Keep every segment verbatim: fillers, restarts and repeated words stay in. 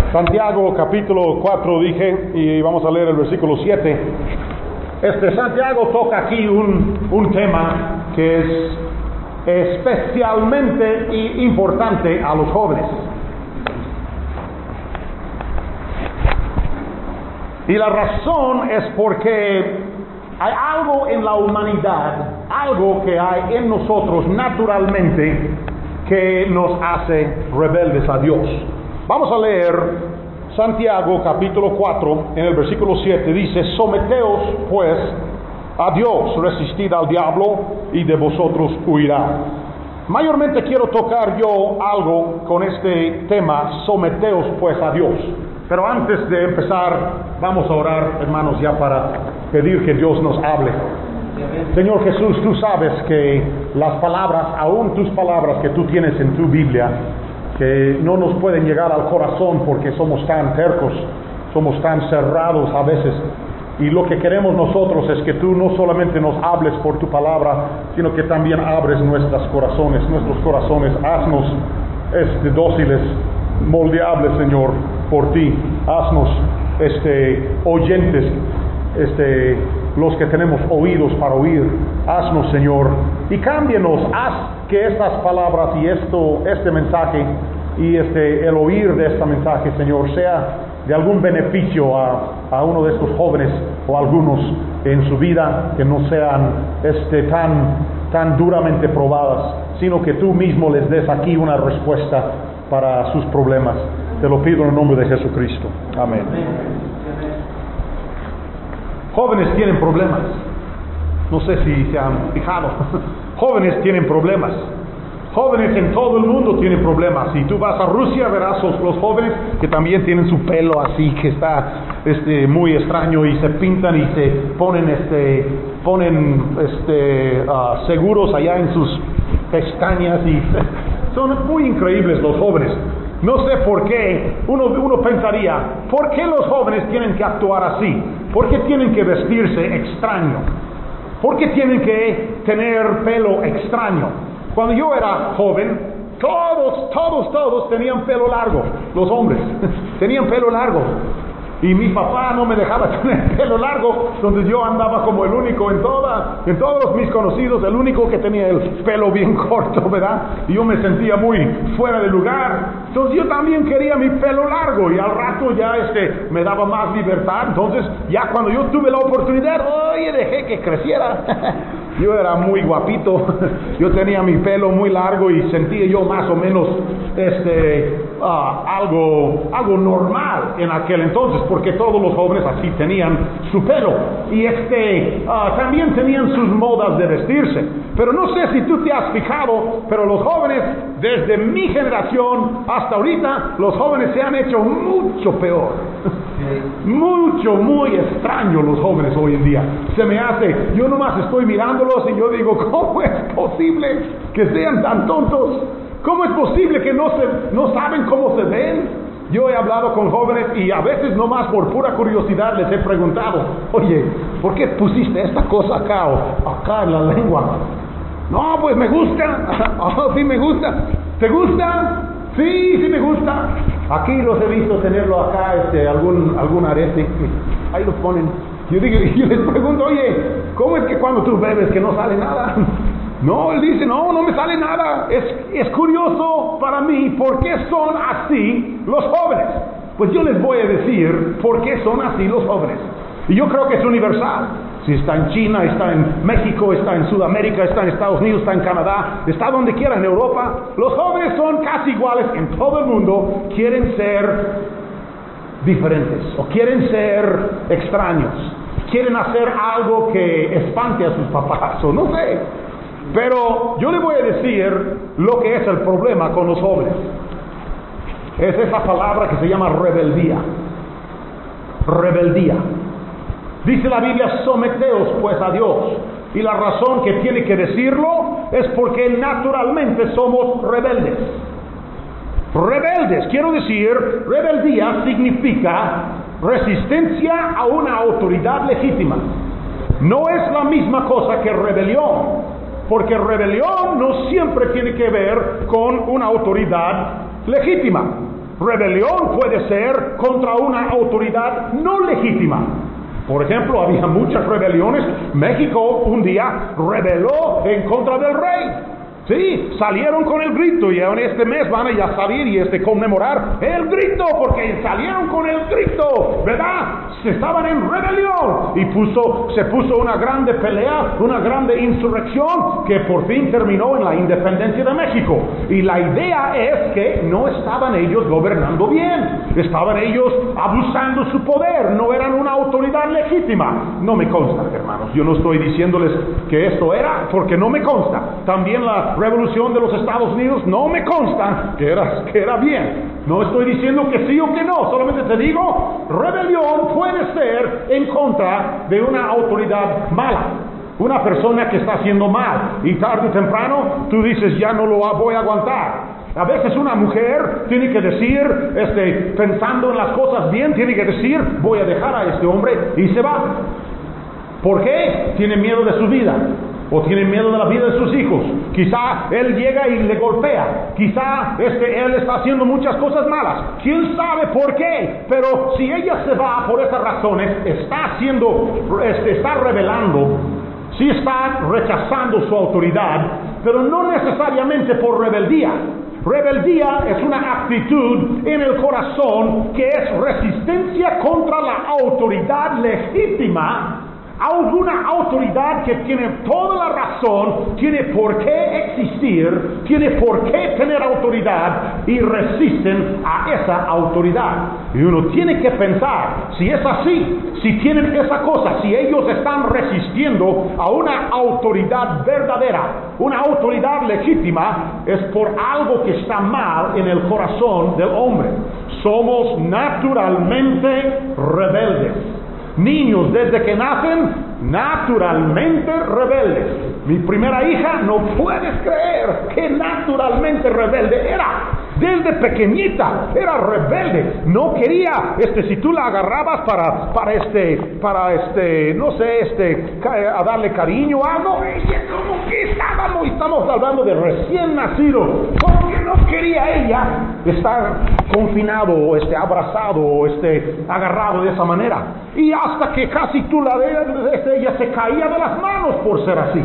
Santiago capítulo cuatro dije, y vamos a leer el versículo siete. Este Santiago toca aquí un, un tema que es especialmente importante a los jóvenes. Y la razón es porque hay algo en la humanidad, algo que hay en nosotros naturalmente que nos hace rebeldes a Dios. Vamos a leer Santiago capítulo cuatro, en el versículo siete, dice: someteos pues a Dios, resistid al diablo y de vosotros huirá. Mayormente quiero tocar yo algo con este tema, someteos pues a Dios. Pero antes de empezar, vamos a orar, hermanos, ya para pedir que Dios nos hable. Señor Jesús, tú sabes que las palabras, aún tus palabras que tú tienes en tu Biblia, que no nos pueden llegar al corazón porque somos tan tercos, somos tan cerrados a veces. Y lo que queremos nosotros es que tú no solamente nos hables por tu palabra, sino que también abres nuestros corazones, nuestros corazones, haznos este, dóciles, moldeables, Señor, por ti. Haznos este, oyentes, este, los que tenemos oídos para oír. Haznos, Señor, y cámbienos. Haz que estas palabras y esto, este mensaje y este, el oír de este mensaje, Señor, sea de algún beneficio a, a uno de estos jóvenes o algunos en su vida, que no sean este, tan, tan duramente probadas, sino que tú mismo les des aquí una respuesta para sus problemas. Te lo pido en el nombre de Jesucristo. Amén. Jóvenes tienen problemas. No sé si se han fijado. Jóvenes tienen problemas. Jóvenes en todo el mundo tienen problemas. Si tú vas a Rusia, verás los, los jóvenes que también tienen su pelo así, que está este, muy extraño, y se pintan y se ponen, este, ponen este, uh, seguros allá en sus pestañas, y son muy increíbles los jóvenes. No sé por qué, uno, uno pensaría, ¿por qué los jóvenes tienen que actuar así? ¿Por qué tienen que vestirse extraño? ¿Por qué tienen que tener pelo extraño? Cuando yo era joven, todos, todos, todos tenían pelo largo, los hombres, tenían pelo largo. Y mi papá no me dejaba tener pelo largo, donde yo andaba como el único en toda, en todos mis conocidos, el único que tenía el pelo bien corto, ¿verdad? Y yo me sentía muy fuera de lugar. Entonces yo también quería mi pelo largo, y al rato ya este me daba más libertad. Entonces ya cuando yo tuve la oportunidad, oye, dejé que creciera. Yo era muy guapito, yo tenía mi pelo muy largo y sentía yo más o menos este uh, algo, algo normal en aquel entonces, porque todos los jóvenes así tenían su pelo, y este uh, también tenían sus modas de vestirse. Pero no sé si tú te has fijado, pero los jóvenes desde mi generación hasta ahorita, los jóvenes se han hecho mucho peor. Mucho, muy extraño los jóvenes hoy en día. Se me hace, yo nomás estoy mirándolos y yo digo, ¿cómo es posible que sean tan tontos? ¿Cómo es posible que no, se, no saben cómo se ven? Yo he hablado con jóvenes y a veces nomás por pura curiosidad les he preguntado, oye, ¿por qué pusiste esta cosa acá o acá en la lengua? No, pues me gusta. Oh, sí me gusta. ¿Te gusta? Sí, sí me gusta. Aquí los he visto tenerlo acá, este, algún, algún arete. Ahí los ponen. Yo digo, y les pregunto, oye, ¿cómo es que cuando tú bebes que no sale nada? No, él dice, no, no me sale nada. Es, es curioso para mí por qué son así los jóvenes. Pues yo les voy a decir por qué son así los jóvenes. Y yo creo que es universal. Si está en China, está en México, está en Sudamérica, está en Estados Unidos, está en Canadá, está donde quiera en Europa, los jóvenes son casi iguales en todo el mundo. Quieren ser diferentes o quieren ser extraños, quieren hacer algo que espante a sus papás o no sé. Pero yo le voy a decir lo que es el problema con los jóvenes. Es esa palabra que se llama rebeldía. Rebeldía. Dice la Biblia, someteos pues a Dios. Y la razón que tiene que decirlo es porque naturalmente somos rebeldes. Rebeldes, quiero decir, rebeldía significa resistencia a una autoridad legítima. No es la misma cosa que rebelión, porque rebelión no siempre tiene que ver con una autoridad legítima. Rebelión puede ser contra una autoridad no legítima. Por ejemplo, había muchas rebeliones. México un día rebeló en contra del rey. Sí, salieron con el grito y en este mes van a ya salir y este conmemorar el grito, porque salieron con el grito, ¿verdad? Se estaban en rebelión y puso, se puso una grande pelea, una grande insurrección que por fin terminó en la independencia de México. Y la idea es que no estaban ellos gobernando bien, estaban ellos abusando su poder, no eran una autoridad legítima. No me consta, hermanos, yo no estoy diciéndoles que esto era, porque no me consta. También la revolución de los Estados Unidos no me consta que era, que era bien. No estoy diciendo que sí o que no, solamente te digo, rebelión puede ser en contra de una autoridad mala, una persona que está haciendo mal, y tarde o temprano tú dices, ya no lo voy a aguantar. A veces una mujer tiene que decir, este, pensando en las cosas bien, tiene que decir, voy a dejar a este hombre, y se va. ¿Por qué? Tiene miedo de su vida. O tiene miedo de la vida de sus hijos. Quizá él llega y le golpea. Quizá este, él está haciendo muchas cosas malas. ¿Quién sabe por qué? Pero si ella se va por esas razones, está haciendo, este, está rebelando, sí está rechazando su autoridad, pero no necesariamente por rebeldía. Rebeldía es una actitud en el corazón que es resistencia contra la autoridad legítima. Alguna autoridad que tiene toda la razón, tiene por qué existir, tiene por qué tener autoridad, y resisten a esa autoridad. Y uno tiene que pensar, si es así, si tienen esa cosa, si ellos están resistiendo a una autoridad verdadera, una autoridad legítima, es por algo que está mal en el corazón del hombre. Somos naturalmente rebeldes. Niños desde que nacen, naturalmente rebeldes. Mi primera hija, no puedes creer que naturalmente rebelde era. Desde pequeñita era rebelde. No quería, este, si tú la agarrabas para, para este, para este, no sé, este, a darle cariño o algo, ella como que estábamos, estamos hablando de recién nacido, como que no quería ella estar confinado, este, abrazado, este, agarrado de esa manera. Y hasta que casi tú la veas, este, ella se caía de las manos por ser así.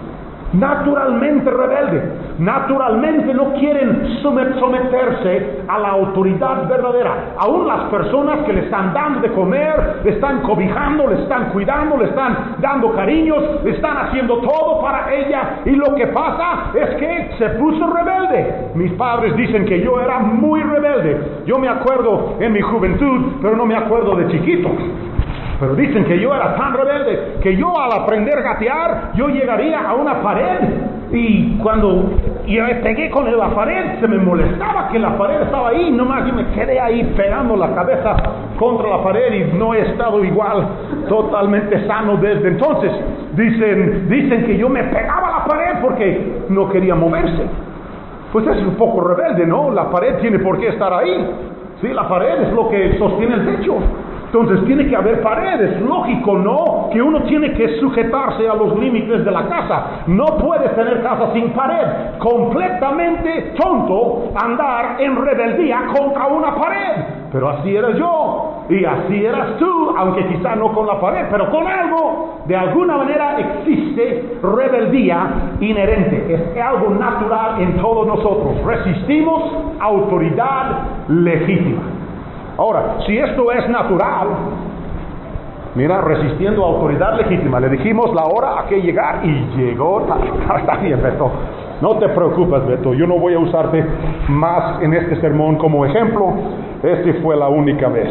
Naturalmente rebelde, naturalmente no quieren someterse a la autoridad verdadera. Aún las personas que le están dando de comer, le están cobijando, le están cuidando, le están dando cariños, le están haciendo todo para ella, y lo que pasa es que se puso rebelde. Mis padres dicen que yo era muy rebelde. Yo me acuerdo en mi juventud, pero no me acuerdo de chiquito. Pero dicen que yo era tan rebelde que yo al aprender a gatear, yo llegaría a una pared, y cuando yo me pegué con la pared, se me molestaba que la pared estaba ahí, nomás yo me quedé ahí pegando la cabeza contra la pared, y no he estado igual, totalmente sano desde entonces. Dicen, dicen que yo me pegaba a la pared porque no quería moverse. Pues es un poco rebelde, ¿no? La pared tiene por qué estar ahí. Sí, la pared es lo que sostiene el techo. Entonces tiene que haber paredes, lógico, ¿no? Que uno tiene que sujetarse a los límites de la casa. No puedes tener casa sin pared. Completamente tonto andar en rebeldía contra una pared. Pero así era yo, y así eras tú, aunque quizá no con la pared, pero con algo. De alguna manera existe rebeldía inherente. Es algo natural en todos nosotros. Resistimos autoridad legítima. Ahora, si esto es natural, mira, resistiendo a autoridad legítima, le dijimos la hora a que llegar y llegó. Está bien, Beto, no te preocupes, Beto, yo no voy a usarte más en este sermón como ejemplo. Este fue la única vez.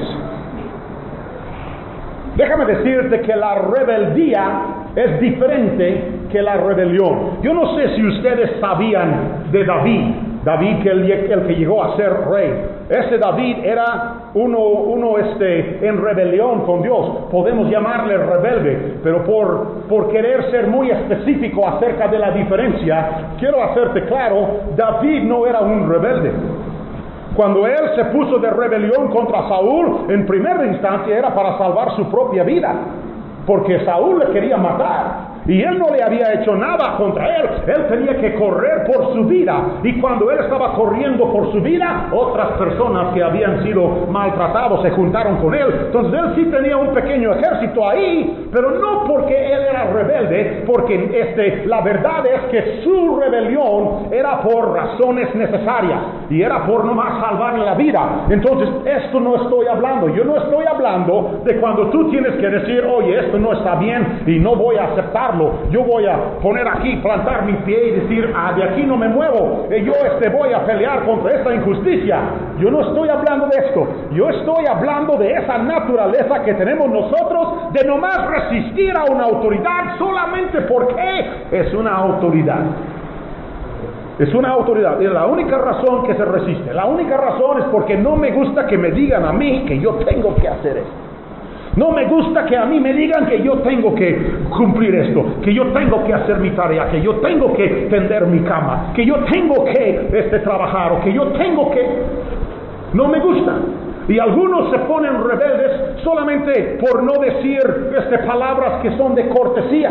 Déjame decirte que la rebeldía es diferente que la rebelión. Yo no sé si ustedes sabían de David. David, que el, el que llegó a ser rey. Ese David era uno, uno este, en rebelión con Dios. Podemos llamarle rebelde, pero por, por querer ser muy específico acerca de la diferencia, quiero hacerte claro, David no era un rebelde. Cuando él se puso de rebelión contra Saúl, en primera instancia era para salvar su propia vida, porque Saúl le quería matar. y él no le había hecho nada contra él. Él tenía que correr por su vida, y cuando él estaba corriendo por su vida, otras personas que habían sido maltratados se juntaron con él. Entonces él sí tenía un pequeño ejército ahí, pero no porque él era rebelde, porque este, la verdad es que su rebelión era por razones necesarias, y era por nomás salvarle la vida. Entonces esto no estoy hablando, yo no estoy hablando de cuando tú tienes que decir, oye, esto no está bien y no voy a aceptarlo, yo voy a poner aquí, plantar mi pie y decir, ah, de aquí no me muevo, yo este, voy a pelear contra esta injusticia. Yo no estoy hablando de esto, yo estoy hablando de esa naturaleza que tenemos nosotros de nomás resistir a una autoridad solamente porque es una autoridad. Es una autoridad, es la única razón que se resiste. La única razón es porque no me gusta que me digan a mí que yo tengo que hacer esto. No me gusta que a mí me digan que yo tengo que cumplir esto, que yo tengo que hacer mi tarea, que yo tengo que tender mi cama, que yo tengo que este, trabajar, o que yo tengo que... No me gusta. Y algunos se ponen rebeldes solamente por no decir este, palabras que son de cortesía.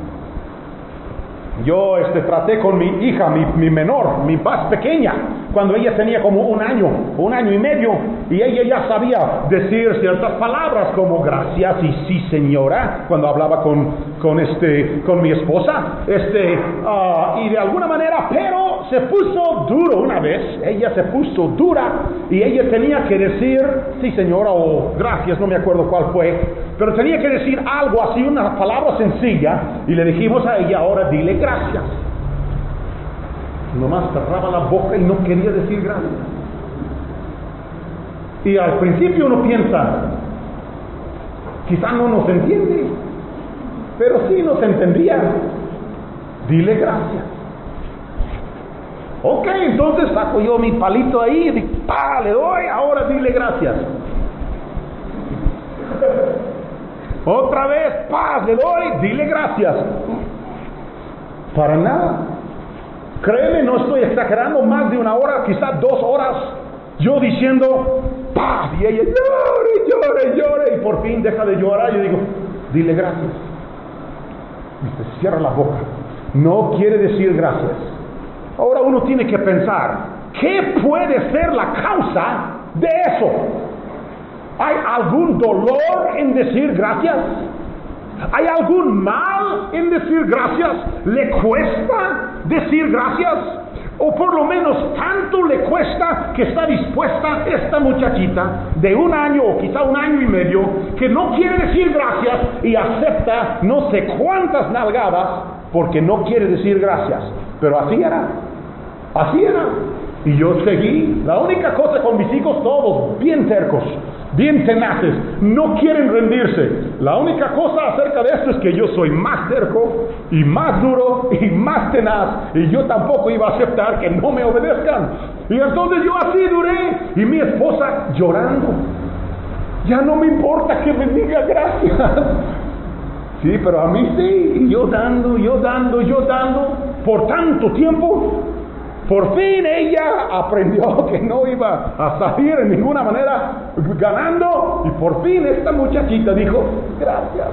Yo este, traté con mi hija, mi, mi menor, mi más pequeña, cuando ella tenía como un año, un año y medio, y ella ya sabía decir ciertas palabras como gracias y sí señora, cuando hablaba con, con, este, con mi esposa, este, uh, y de alguna manera, pero se puso duro una vez, ella se puso dura, y ella tenía que decir sí señora o gracias, no me acuerdo cuál fue, pero tenía que decir algo así, una palabra sencilla, y le dijimos a ella, ahora dile gracias. Nomás cerraba la boca y no quería decir gracias. Y al principio uno piensa, quizá no nos entiende, pero sí nos entendía. Dile gracias. Ok, entonces saco yo mi palito ahí y digo, pa, le doy, ahora dile gracias. Otra vez, paz, le doy, dile gracias. Para nada. Créeme, no estoy exagerando, más de una hora, quizás dos horas, yo diciendo, paz, y ella llore, llore, llore, y por fin deja de llorar, yo digo, dile gracias. Y se cierra la boca. No quiere decir gracias. Ahora uno tiene que pensar, ¿qué puede ser la causa de eso? ¿Hay algún dolor en decir gracias? ¿Hay algún mal en decir gracias? ¿Le cuesta decir gracias? O por lo menos tanto le cuesta que está dispuesta esta muchachita de un año o quizá un año y medio que no quiere decir gracias y acepta no sé cuántas nalgadas porque no quiere decir gracias. Pero así era, así era. Y yo seguí. La única cosa con mis hijos, todos bien tercos, bien tenaces, no quieren rendirse. La única cosa acerca de esto es que yo soy más terco y más duro y más tenaz, y yo tampoco iba a aceptar que no me obedezcan. Y entonces yo así duré, y mi esposa llorando. Ya no me importa que me diga gracias. Sí, pero a mí sí, y yo dando, yo dando, yo dando, por tanto tiempo. Por fin ella aprendió que no iba a salir en ninguna manera ganando, y por fin esta muchachita dijo gracias.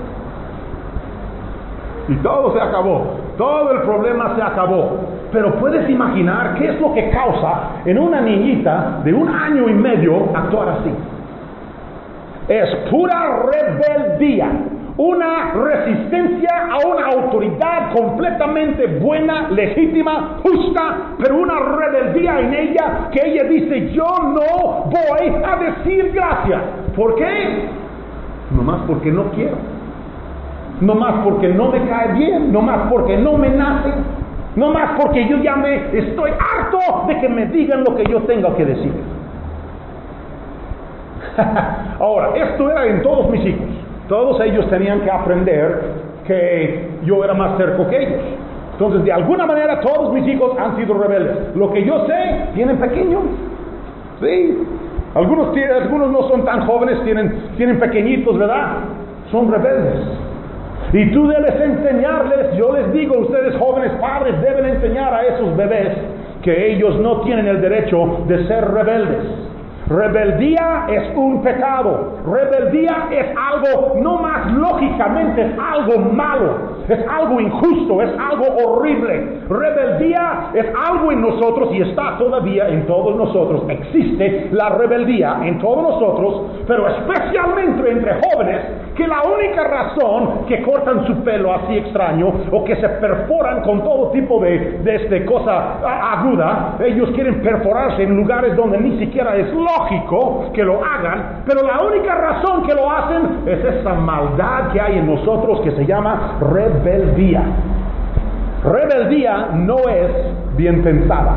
Y todo se acabó, todo el problema se acabó. Pero puedes imaginar qué es lo que causa en una niñita de un año y medio actuar así. Es pura rebeldía. Una resistencia a una autoridad completamente buena, legítima, justa, pero una rebeldía en ella que ella dice, yo no voy a decir gracias. ¿Por qué? Nomás porque no quiero. Nomás porque no me cae bien. Nomás porque no me nace. Nomás porque yo ya me estoy harto de que me digan lo que yo tengo que decir. Ahora, esto era en todos mis hijos. Todos ellos tenían que aprender que yo era más terco que ellos. Entonces, de alguna manera, todos mis hijos han sido rebeldes. Lo que yo sé, tienen pequeños. Sí. Algunos, tienen, algunos no son tan jóvenes, tienen, tienen pequeñitos, ¿verdad? Son rebeldes. Y tú debes enseñarles, yo les digo, ustedes jóvenes padres deben enseñar a esos bebés que ellos no tienen el derecho de ser rebeldes. Rebeldía es un pecado. Rebeldía es algo, no más lógicamente, es algo malo. es algo injusto, es algo horrible. Rebeldía es algo en nosotros y está todavía en todos nosotros. Existe la rebeldía en todos nosotros, pero especialmente entre jóvenes, que la única razón que cortan su pelo así extraño o que se perforan con todo tipo de, de este cosa aguda, ellos quieren perforarse en lugares donde ni siquiera es lógico que lo hagan, pero la única razón que lo hacen es esa maldad que hay en nosotros que se llama rebeldía. Rebeldía no es bien pensada.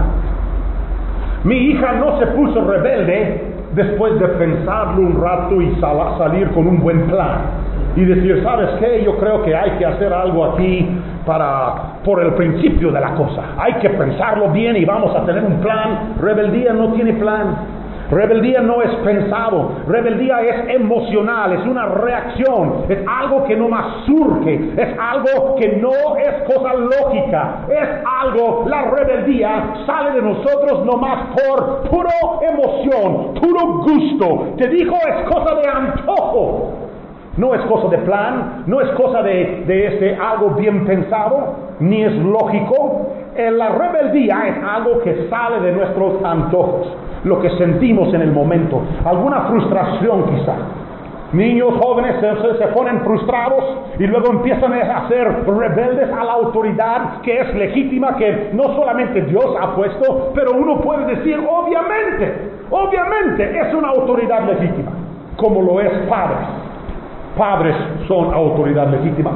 Mi hija no se puso rebelde después de pensarlo un rato y sal- salir con un buen plan y decir, ¿sabes qué? Yo creo que hay que hacer algo aquí para, por el principio de la cosa. Hay que pensarlo bien y vamos a tener un plan. Rebeldía no tiene plan. Rebeldía no es pensado, rebeldía es emocional, es una reacción, es algo que no más surge, es algo que no es cosa lógica, es algo, la rebeldía sale de nosotros nomás por puro emoción, puro gusto. Te digo, es cosa de antojo, no es cosa de plan, no es cosa de, de este, algo bien pensado, ni es lógico. Eh, la rebeldía es algo que sale de nuestros antojos, lo que sentimos en el momento, alguna frustración quizá. Niños jóvenes se, se ponen frustrados y luego empiezan a ser rebeldes a la autoridad que es legítima, que no solamente Dios ha puesto, pero uno puede decir, obviamente, obviamente es una autoridad legítima, como lo es padres. Padres son autoridad legítima.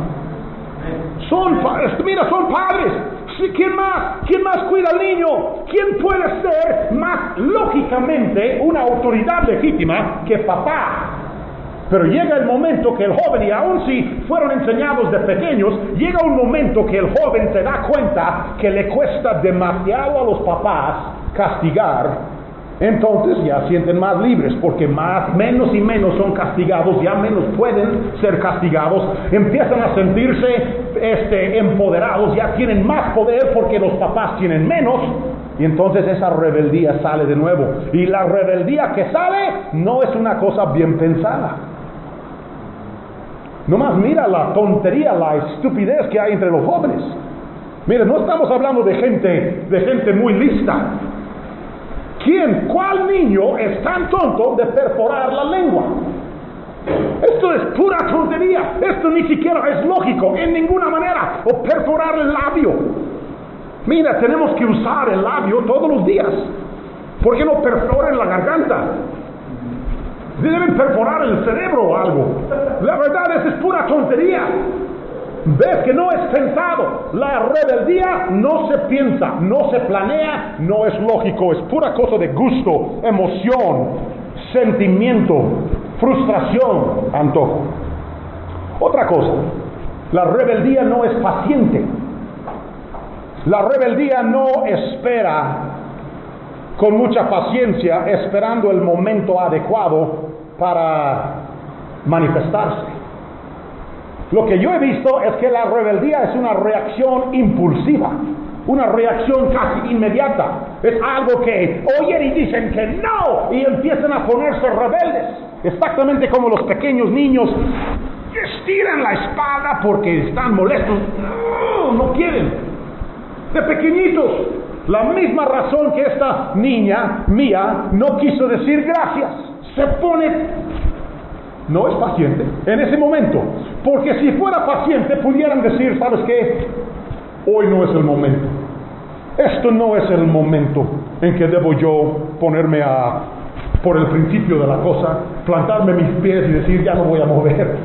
Son padres, mira, son padres. ¿Quién más? ¿Quién más cuida al niño? ¿Quién puede ser más lógicamente una autoridad legítima que papá? Pero llega el momento que el joven, y aun si fueron enseñados de pequeños, llega un momento que el joven se da cuenta que le cuesta demasiado a los papás castigar. Entonces ya sienten más libres, porque más, menos y menos son castigados, ya menos pueden ser castigados, empiezan a sentirse este, empoderados, ya tienen más poder porque los papás tienen menos, y entonces esa rebeldía sale de nuevo. Y la rebeldía que sale no es una cosa bien pensada. Nomás mira la tontería, la estupidez que hay entre los jóvenes. Mira, no estamos hablando de gente, de gente muy lista. ¿Quién, cuál niño es tan tonto de perforar la lengua? Esto es pura tontería. Esto ni siquiera es lógico en ninguna manera. O perforar el labio. Mira, tenemos que usar el labio todos los días. ¿Por qué no perforan la garganta? Deben perforar el cerebro o algo. La verdad es, es pura tontería. Ves que no es pensado. La rebeldía no se piensa, no se planea, no es lógico. Es pura cosa de gusto, emoción, sentimiento, frustración, antojo. Otra cosa, la rebeldía no es paciente. La rebeldía no espera con mucha paciencia, esperando el momento adecuado para manifestarse. Lo que yo he visto es que la rebeldía es una reacción impulsiva, una reacción casi inmediata. Es algo que oyen y dicen que no, y empiezan a ponerse rebeldes. Exactamente como los pequeños niños estiran la espalda porque están molestos. No, no quieren. De pequeñitos. La misma razón que esta niña mía no quiso decir gracias. Se pone... No es paciente en ese momento, porque si fuera paciente pudieran decir, ¿sabes qué? Hoy no es el momento. Esto no es el momento en que debo yo ponerme a, por el principio de la cosa, plantarme mis pies y decir, ya no voy a mover.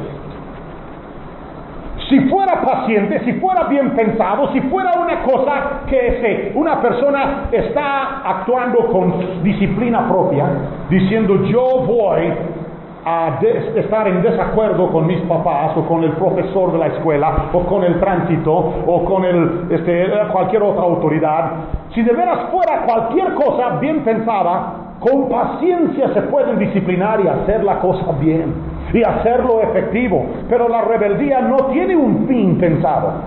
Si fuera paciente, si fuera bien pensado, si fuera una cosa que se, una persona está actuando con disciplina propia, diciendo yo voy a de, estar en desacuerdo con mis papás o con el profesor de la escuela o con el tránsito o con el, este, cualquier otra autoridad, si de veras fuera cualquier cosa bien pensada, con paciencia se pueden disciplinar y hacer la cosa bien y hacerlo efectivo. Pero la rebeldía no tiene un fin pensado.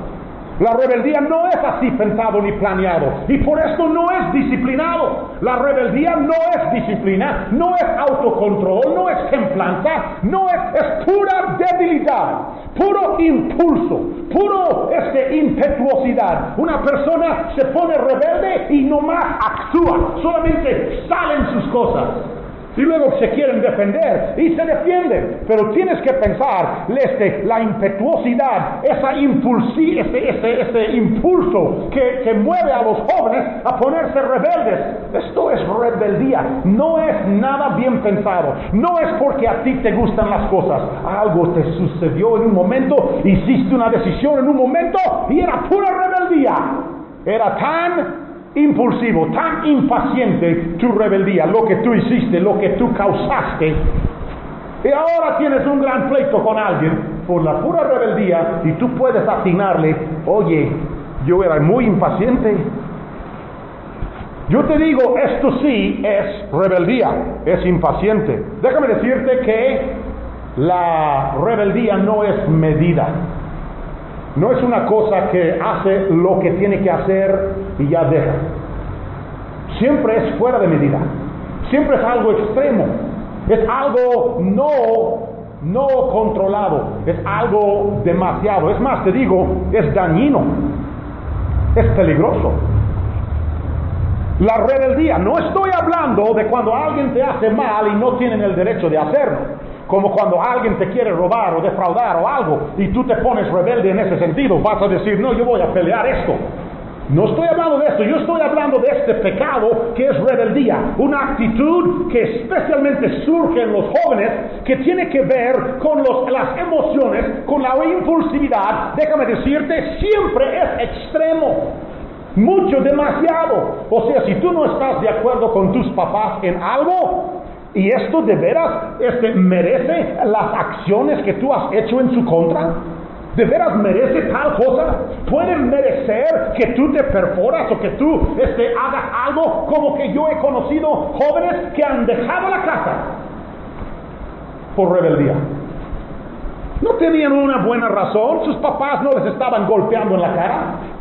La rebeldía no es así pensado ni planeado, y por esto no es disciplinado. La rebeldía no es disciplina, no es autocontrol, no es templanza, no es, es pura debilidad, puro impulso, puro este, impetuosidad. Una persona se pone rebelde y nomás actúa, solamente salen sus cosas. Y luego se quieren defender y se defienden, pero tienes que pensar este, la impetuosidad, esa impulsi, ese, ese, ese impulso que, que mueve a los jóvenes a ponerse rebeldes. Esto es rebeldía, no es nada bien pensado, no es porque a ti te gustan las cosas, algo te sucedió en un momento, hiciste una decisión en un momento y era pura rebeldía, era tan impulsivo, tan impaciente tu rebeldía, lo que tú hiciste, lo que tú causaste, y ahora tienes un gran pleito con alguien por la pura rebeldía, y tú puedes atinarle, oye, yo era muy impaciente. Yo te digo, esto sí es rebeldía, es impaciente. Déjame decirte que la rebeldía no es medida. No es una cosa que hace lo que tiene que hacer y ya deja. Siempre es fuera de medida. Siempre es algo extremo. Es algo no, no controlado. Es algo demasiado. Es más, te digo, es dañino. Es peligroso. La rebeldía. No estoy hablando de cuando alguien te hace mal y no tienen el derecho de hacerlo. Como cuando alguien te quiere robar o defraudar o algo y tú te pones rebelde en ese sentido, vas a decir, no, yo voy a pelear esto. No estoy hablando de esto, yo estoy hablando de este pecado que es rebeldía, una actitud que especialmente surge en los jóvenes, que tiene que ver con los, las emociones, con la impulsividad. Déjame decirte, siempre es extremo, mucho, demasiado. O sea, si tú no estás de acuerdo con tus papás en algo, y esto de veras este, merece las acciones que tú has hecho en su contra, ¿de veras merece tal cosa? ¿Puede merecer que tú te perforas o que tú este, hagas algo? Como que yo he conocido jóvenes que han dejado la casa por rebeldía. No tenían una buena razón, sus papás no les estaban golpeando en la cara,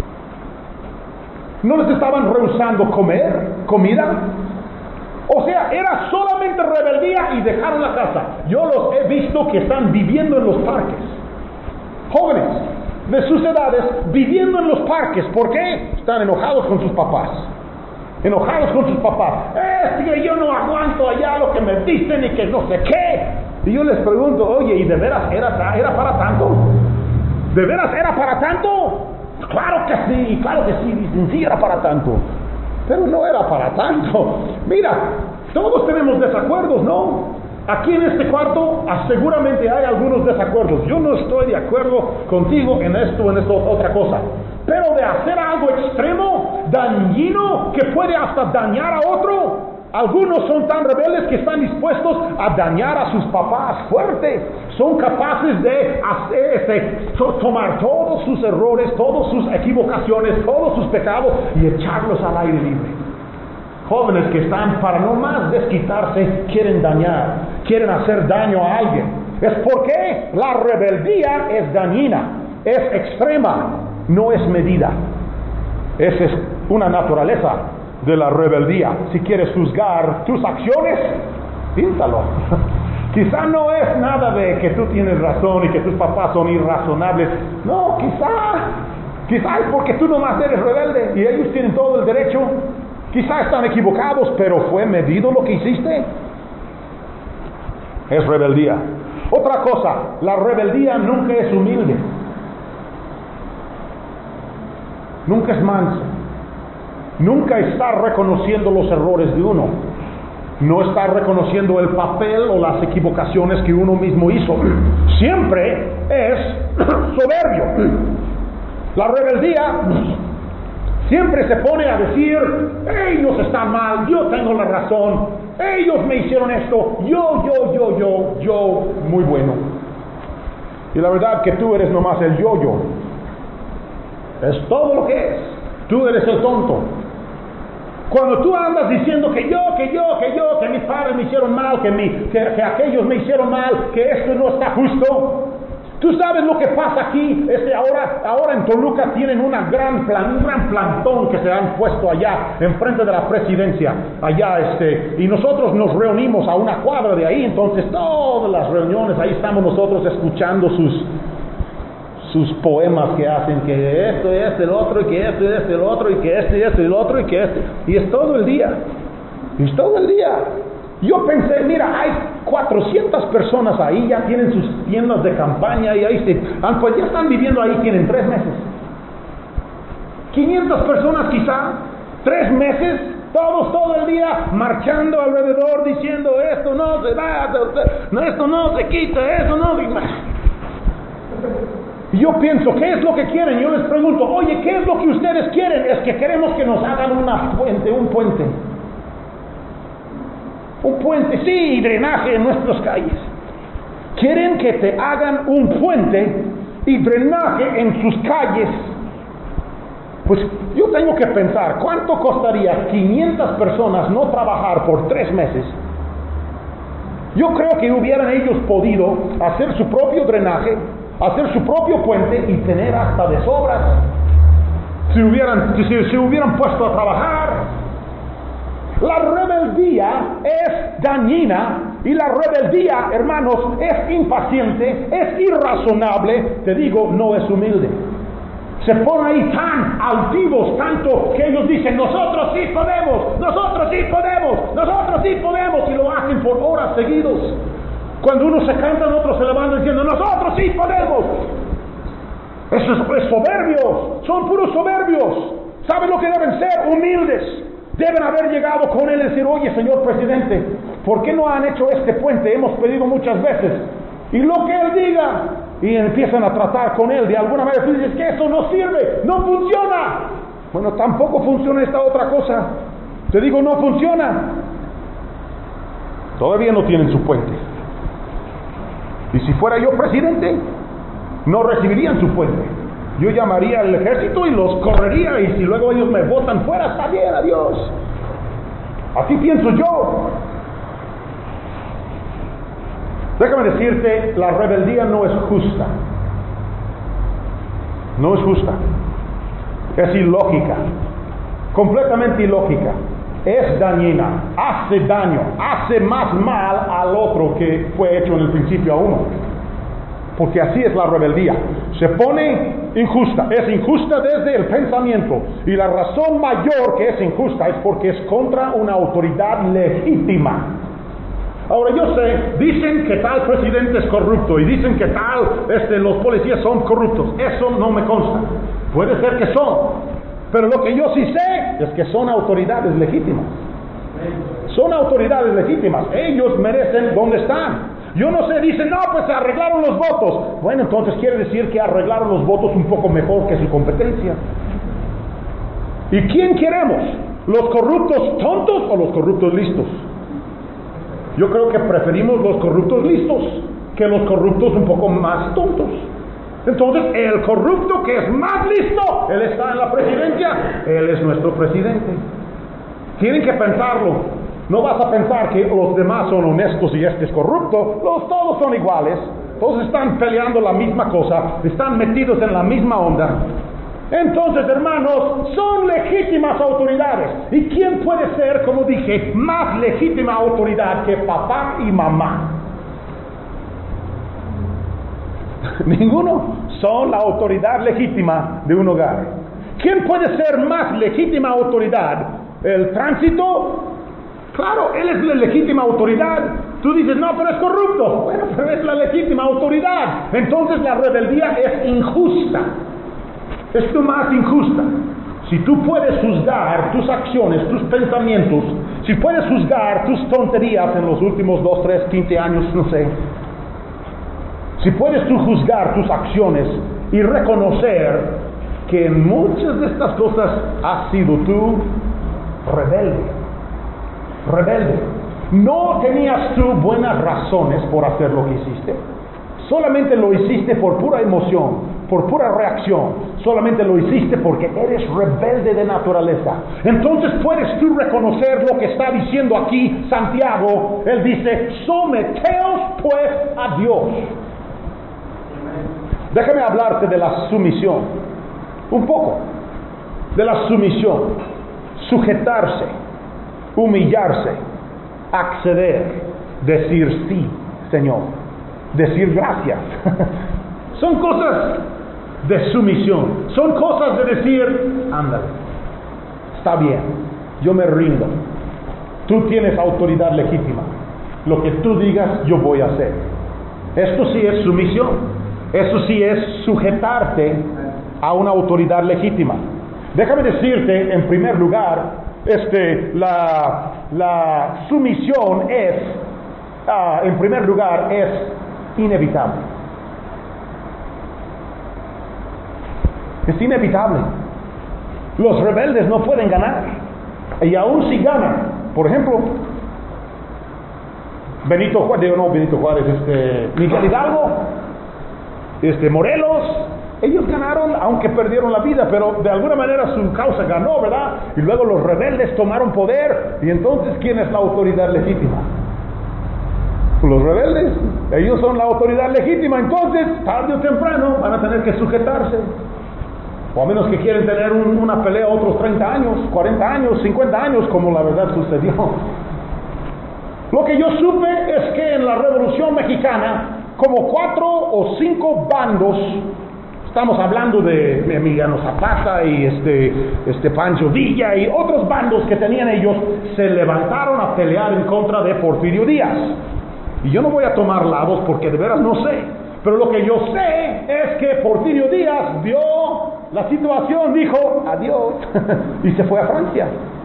no les estaban rehusando comer, comida. O sea, era solamente rebeldía y dejaron la casa. Yo los he visto que están viviendo en los parques. Jóvenes de sus edades viviendo en los parques. ¿Por qué? Están enojados con sus papás. Enojados con sus papás. Es que yo no aguanto allá lo que me dicen y que no sé qué. Y yo les pregunto, oye, ¿y de veras era, era para tanto? ¿De veras era para tanto? Claro que sí, claro que sí, dicen, sí era para tanto. Pero no era para tanto. Mira, todos tenemos desacuerdos, ¿no? Aquí en este cuarto seguramente hay algunos desacuerdos. Yo no estoy de acuerdo contigo en esto o en esto otra cosa. Pero de hacer algo extremo, dañino, que puede hasta dañar a otro. Algunos son tan rebeldes que están dispuestos a dañar a sus papás fuerte. Son capaces de hacer, este, tomar todos sus errores, todas sus equivocaciones, todos sus pecados y echarlos al aire libre. Jóvenes que están para no más desquitarse, quieren dañar, quieren hacer daño a alguien. Es porque la rebeldía es dañina, es extrema, no es medida. Esa es una naturaleza de la rebeldía. Si quieres juzgar tus acciones, píntalo. Quizá no es nada de que tú tienes razón y que tus papás son irrazonables. No, quizá, quizá es porque tú nomás eres rebelde y ellos tienen todo el derecho. Quizá están equivocados, pero ¿fue medido lo que hiciste? Es rebeldía. Otra cosa, la rebeldía nunca es humilde. Nunca es manso. Nunca está reconociendo los errores de uno. No está reconociendo el papel o las equivocaciones que uno mismo hizo. Siempre es soberbio. La rebeldía siempre se pone a decir, ellos están mal, yo tengo la razón, ellos me hicieron esto, yo, yo, yo, yo, yo, muy bueno. Y la verdad que tú eres nomás el yo-yo. Es todo lo que es. Tú eres el tonto. Cuando tú andas diciendo que yo, que yo, que yo, que mis padres me hicieron mal, que, mi, que, que aquellos me hicieron mal, que esto no está justo, Tú sabes lo que pasa aquí. Este, ahora, ahora en Toluca tienen una gran plan, un gran plantón que se han puesto allá, enfrente de la presidencia, allá, este, y nosotros nos reunimos a una cuadra de ahí. Entonces todas las reuniones, ahí estamos nosotros escuchando sus, sus poemas que hacen, que esto y este, el otro, y que esto y este, el otro, y que este y este, el otro, y que este, y es todo el día, y es todo el día. Yo pensé, mira, hay cuatrocientas personas ahí, ya tienen sus tiendas de campaña y ahí se, ah, pues ya están viviendo ahí, tienen tres meses. quinientas personas quizá, tres meses, todos todo el día marchando alrededor diciendo esto no se va, no, esto no se quita, esto no se... Y yo pienso, ¿qué es lo que quieren? Yo les pregunto, oye, ¿qué es lo que ustedes quieren? Es que queremos que nos hagan una puente, un puente. Un puente, sí, y drenaje en nuestras calles. Quieren que te hagan un puente y drenaje en sus calles. Pues yo tengo que pensar, ¿cuánto costaría quinientas personas no trabajar por tres meses? Yo creo que hubieran ellos podido hacer su propio drenaje, hacer su propio puente y tener hasta de sobras. Si hubieran, si se hubieran puesto a trabajar. La rebeldía es dañina y la rebeldía, hermanos, es impaciente, es irrazonable, te digo, no es humilde. Se ponen ahí tan altivos, tanto que ellos dicen, nosotros sí podemos, nosotros sí podemos, nosotros sí podemos, y lo hacen por horas seguidos. Cuando uno se cansa, otros se levantan diciendo, nosotros sí podemos. Eso es, es soberbios, son puros soberbios. ¿Saben lo que deben ser? Humildes. Deben haber llegado con él y decir, oye, señor presidente, ¿por qué no han hecho este puente? Hemos pedido muchas veces. Y lo que él diga, y empiezan a tratar con él de alguna manera. Tú dices que eso no sirve, no funciona. Bueno, tampoco funciona esta otra cosa. Te digo, no funciona. Todavía no tienen su puente. Y si fuera yo presidente, no recibirían su puente. Yo llamaría al ejército y los correría, y si luego ellos me botan fuera, está bien, adiós. Así pienso yo. Déjame decirte, la rebeldía no es justa. No es justa. Es ilógica. Completamente ilógica. Es dañina. Hace daño. Hace más mal al otro que fue hecho en el principio a uno. Porque así es la rebeldía. Se pone injusta. Es injusta desde el pensamiento. Y la razón mayor que es injusta es porque es contra una autoridad legítima. Ahora yo sé, dicen que tal presidente es corrupto y dicen que tal, este, los policías son corruptos. Eso no me consta. Puede ser que son. Pero lo que yo sí sé es que son autoridades legítimas. Son autoridades legítimas. Ellos merecen donde están. Yo no sé, dicen, no, pues se arreglaron los votos. Bueno, entonces quiere decir que arreglaron los votos un poco mejor que su competencia. ¿Y quién queremos? ¿Los corruptos tontos o los corruptos listos? Yo creo que preferimos los corruptos listos que los corruptos un poco más tontos. Entonces, el corrupto que es más listo, él está en la presidencia, él es nuestro presidente. Tienen que pensarlo. No vas a pensar que los demás son honestos y este es corrupto. Los todos son iguales. Todos están peleando la misma cosa. Están metidos en la misma onda. Entonces, hermanos, son legítimas autoridades. ¿Y quién puede ser, como dije, más legítima autoridad que papá y mamá? Ninguno. Son la autoridad legítima de un hogar. ¿Quién puede ser más legítima autoridad? ¿El tránsito? Claro, él es la legítima autoridad. Tú dices, no, pero es corrupto. Bueno, pero es la legítima autoridad. Entonces la rebeldía es injusta. Es lo más injusta. Si tú puedes juzgar tus acciones, tus pensamientos, si puedes juzgar tus tonterías en los últimos dos, tres, quince años, no sé. Si puedes tú juzgar tus acciones y reconocer que en muchas de estas cosas has sido tú rebelde. Rebelde. No tenías tú buenas razones por hacer lo que hiciste. Solamente lo hiciste por pura emoción, por pura reacción. Solamente lo hiciste porque eres rebelde de naturaleza. Entonces puedes tú reconocer lo que está diciendo aquí Santiago. Él dice, someteos pues a Dios. Déjame hablarte de la sumisión, un poco, de la sumisión, sujetarse, humillarse, acceder, decir sí, Señor, decir gracias. Son cosas de sumisión, son cosas de decir, ándale, está bien, yo me rindo, tú tienes autoridad legítima, lo que tú digas yo voy a hacer. Esto sí es sumisión, eso sí es sujetarte a una autoridad legítima. Déjame decirte, en primer lugar, este, la, la sumisión es, uh, en primer lugar, es inevitable. Es inevitable. Los rebeldes no pueden ganar. Y aún si ganan, por ejemplo, Benito Juárez, no Benito Juárez, este, Miguel Hidalgo, este, Morelos, ellos ganaron, aunque perdieron la vida, pero de alguna manera su causa ganó, ¿verdad? Y luego los rebeldes tomaron poder, y entonces, ¿quién es la autoridad legítima? Los rebeldes, ellos son la autoridad legítima, entonces, tarde o temprano, van a tener que sujetarse. O a menos que quieren tener un, una pelea otros treinta años, cuarenta años, cincuenta años, como la verdad sucedió. Lo que yo supe es que en la Revolución Mexicana, como cuatro o cinco bandos, estamos hablando de Emiliano Zapata y este, este Pancho Villa y otros bandos que tenían ellos, se levantaron a pelear en contra de Porfirio Díaz. Y yo no voy a tomar lados porque de veras no sé, pero lo que yo sé es que Porfirio Díaz vio la situación, dijo adiós y se fue a Francia.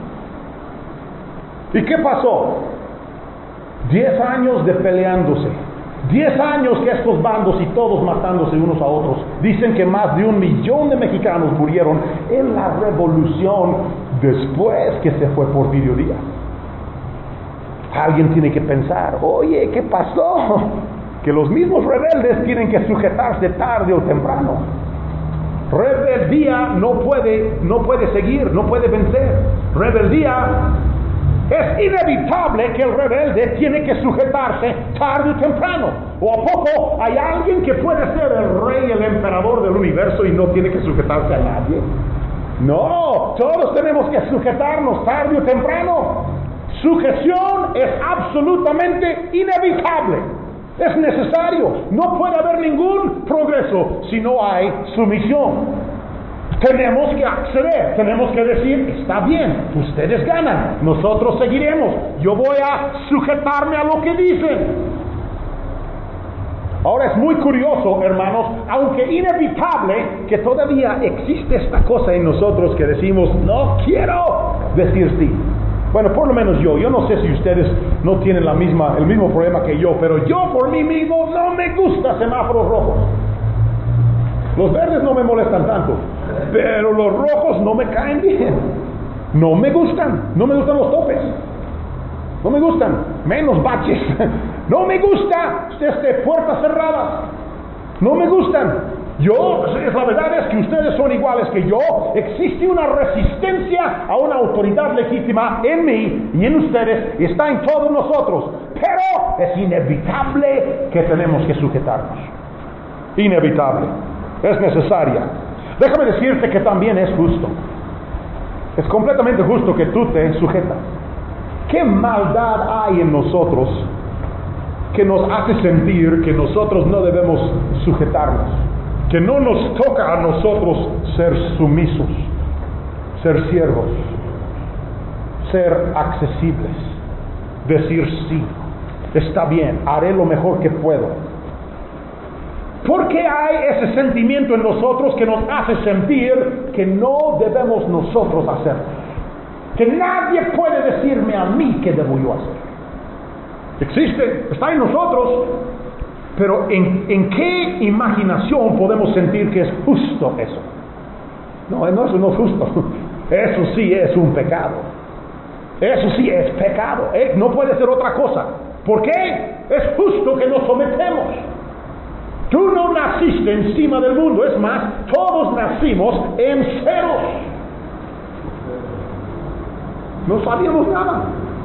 ¿Y qué pasó? Diez años de peleándose. Diez años que estos bandos y todos matándose unos a otros. Dicen que más de un millón de mexicanos murieron en la revolución después que se fue Porfirio Díaz. Alguien tiene que pensar, oye, ¿qué pasó? Que los mismos rebeldes tienen que sujetarse tarde o temprano. Rebeldía no puede, no puede seguir, no puede vencer. Rebeldía, es inevitable que el rebelde tiene que sujetarse tarde o temprano. ¿O a poco hay alguien que puede ser el rey, el emperador del universo y no tiene que sujetarse a nadie? No, todos tenemos que sujetarnos tarde o temprano. Sujeción es absolutamente inevitable. Es necesario. No puede haber ningún progreso si no hay sumisión. Tenemos que acceder, tenemos que decir, está bien, ustedes ganan, nosotros seguiremos, yo voy a sujetarme a lo que dicen. Ahora es muy curioso, hermanos, aunque inevitable, que todavía existe esta cosa en nosotros que decimos, no quiero decir sí. Bueno, por lo menos yo, yo no sé si ustedes no tienen la misma, el mismo problema que yo, pero yo por mí mismo no me gusta semáforos rojos. Los verdes no me molestan tanto, pero los rojos no me caen bien. No me gustan, no me gustan los topes. No me gustan, menos baches. No me gusta este, puertas cerradas. No me gustan. Yo, la verdad es que ustedes son iguales que yo. Existe una resistencia a una autoridad legítima en mí y en ustedes, y está en todos nosotros. Pero es inevitable que tenemos que sujetarnos. Inevitable. Es necesaria. Déjame decirte que también es justo. Es completamente justo que tú te sujetas. ¿Qué maldad hay en nosotros que nos hace sentir que nosotros no debemos sujetarnos? Que no nos toca a nosotros ser sumisos, ser siervos, ser accesibles, decir sí, está bien, haré lo mejor que puedo. ¿Por qué hay ese sentimiento en nosotros que nos hace sentir que no debemos nosotros hacerlo? Que nadie puede decirme a mí qué debo yo hacer. Existe, está en nosotros, pero ¿en, en qué imaginación podemos sentir que es justo eso? No, no, eso no es justo. Eso sí es un pecado. Eso sí es pecado. ¿eh? No puede ser otra cosa. ¿Por qué? Es justo que nos sometemos. Tú no naciste encima del mundo, es más, todos nacimos en ceros. No sabíamos nada.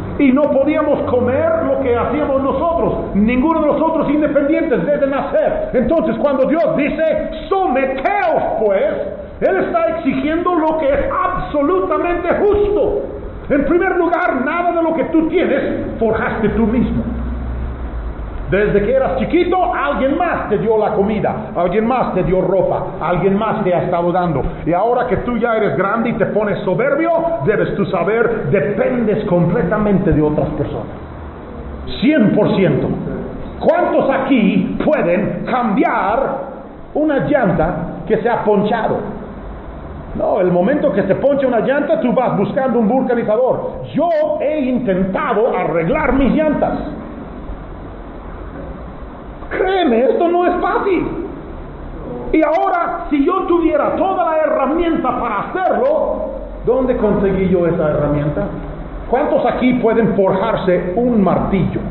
Y no podíamos comer lo que hacíamos nosotros, ninguno de nosotros independientes desde nacer. Entonces cuando Dios dice, someteos pues, Él está exigiendo lo que es absolutamente justo. En primer lugar, nada de lo que tú tienes forjaste tú mismo. Desde que eras chiquito, alguien más te dio la comida, alguien más te dio ropa, alguien más te ha estado dando. Y ahora que tú ya eres grande y te pones soberbio, debes tú saber, dependes completamente de otras personas. cien por ciento. ¿Cuántos aquí pueden cambiar una llanta que se ha ponchado? No, el momento que se poncha una llanta, tú vas buscando un vulcanizador. Yo he intentado arreglar mis llantas. Créeme, esto no es fácil. Y ahora, si yo tuviera toda la herramienta para hacerlo, ¿dónde conseguí yo esa herramienta? ¿Cuántos aquí pueden forjarse un martillo?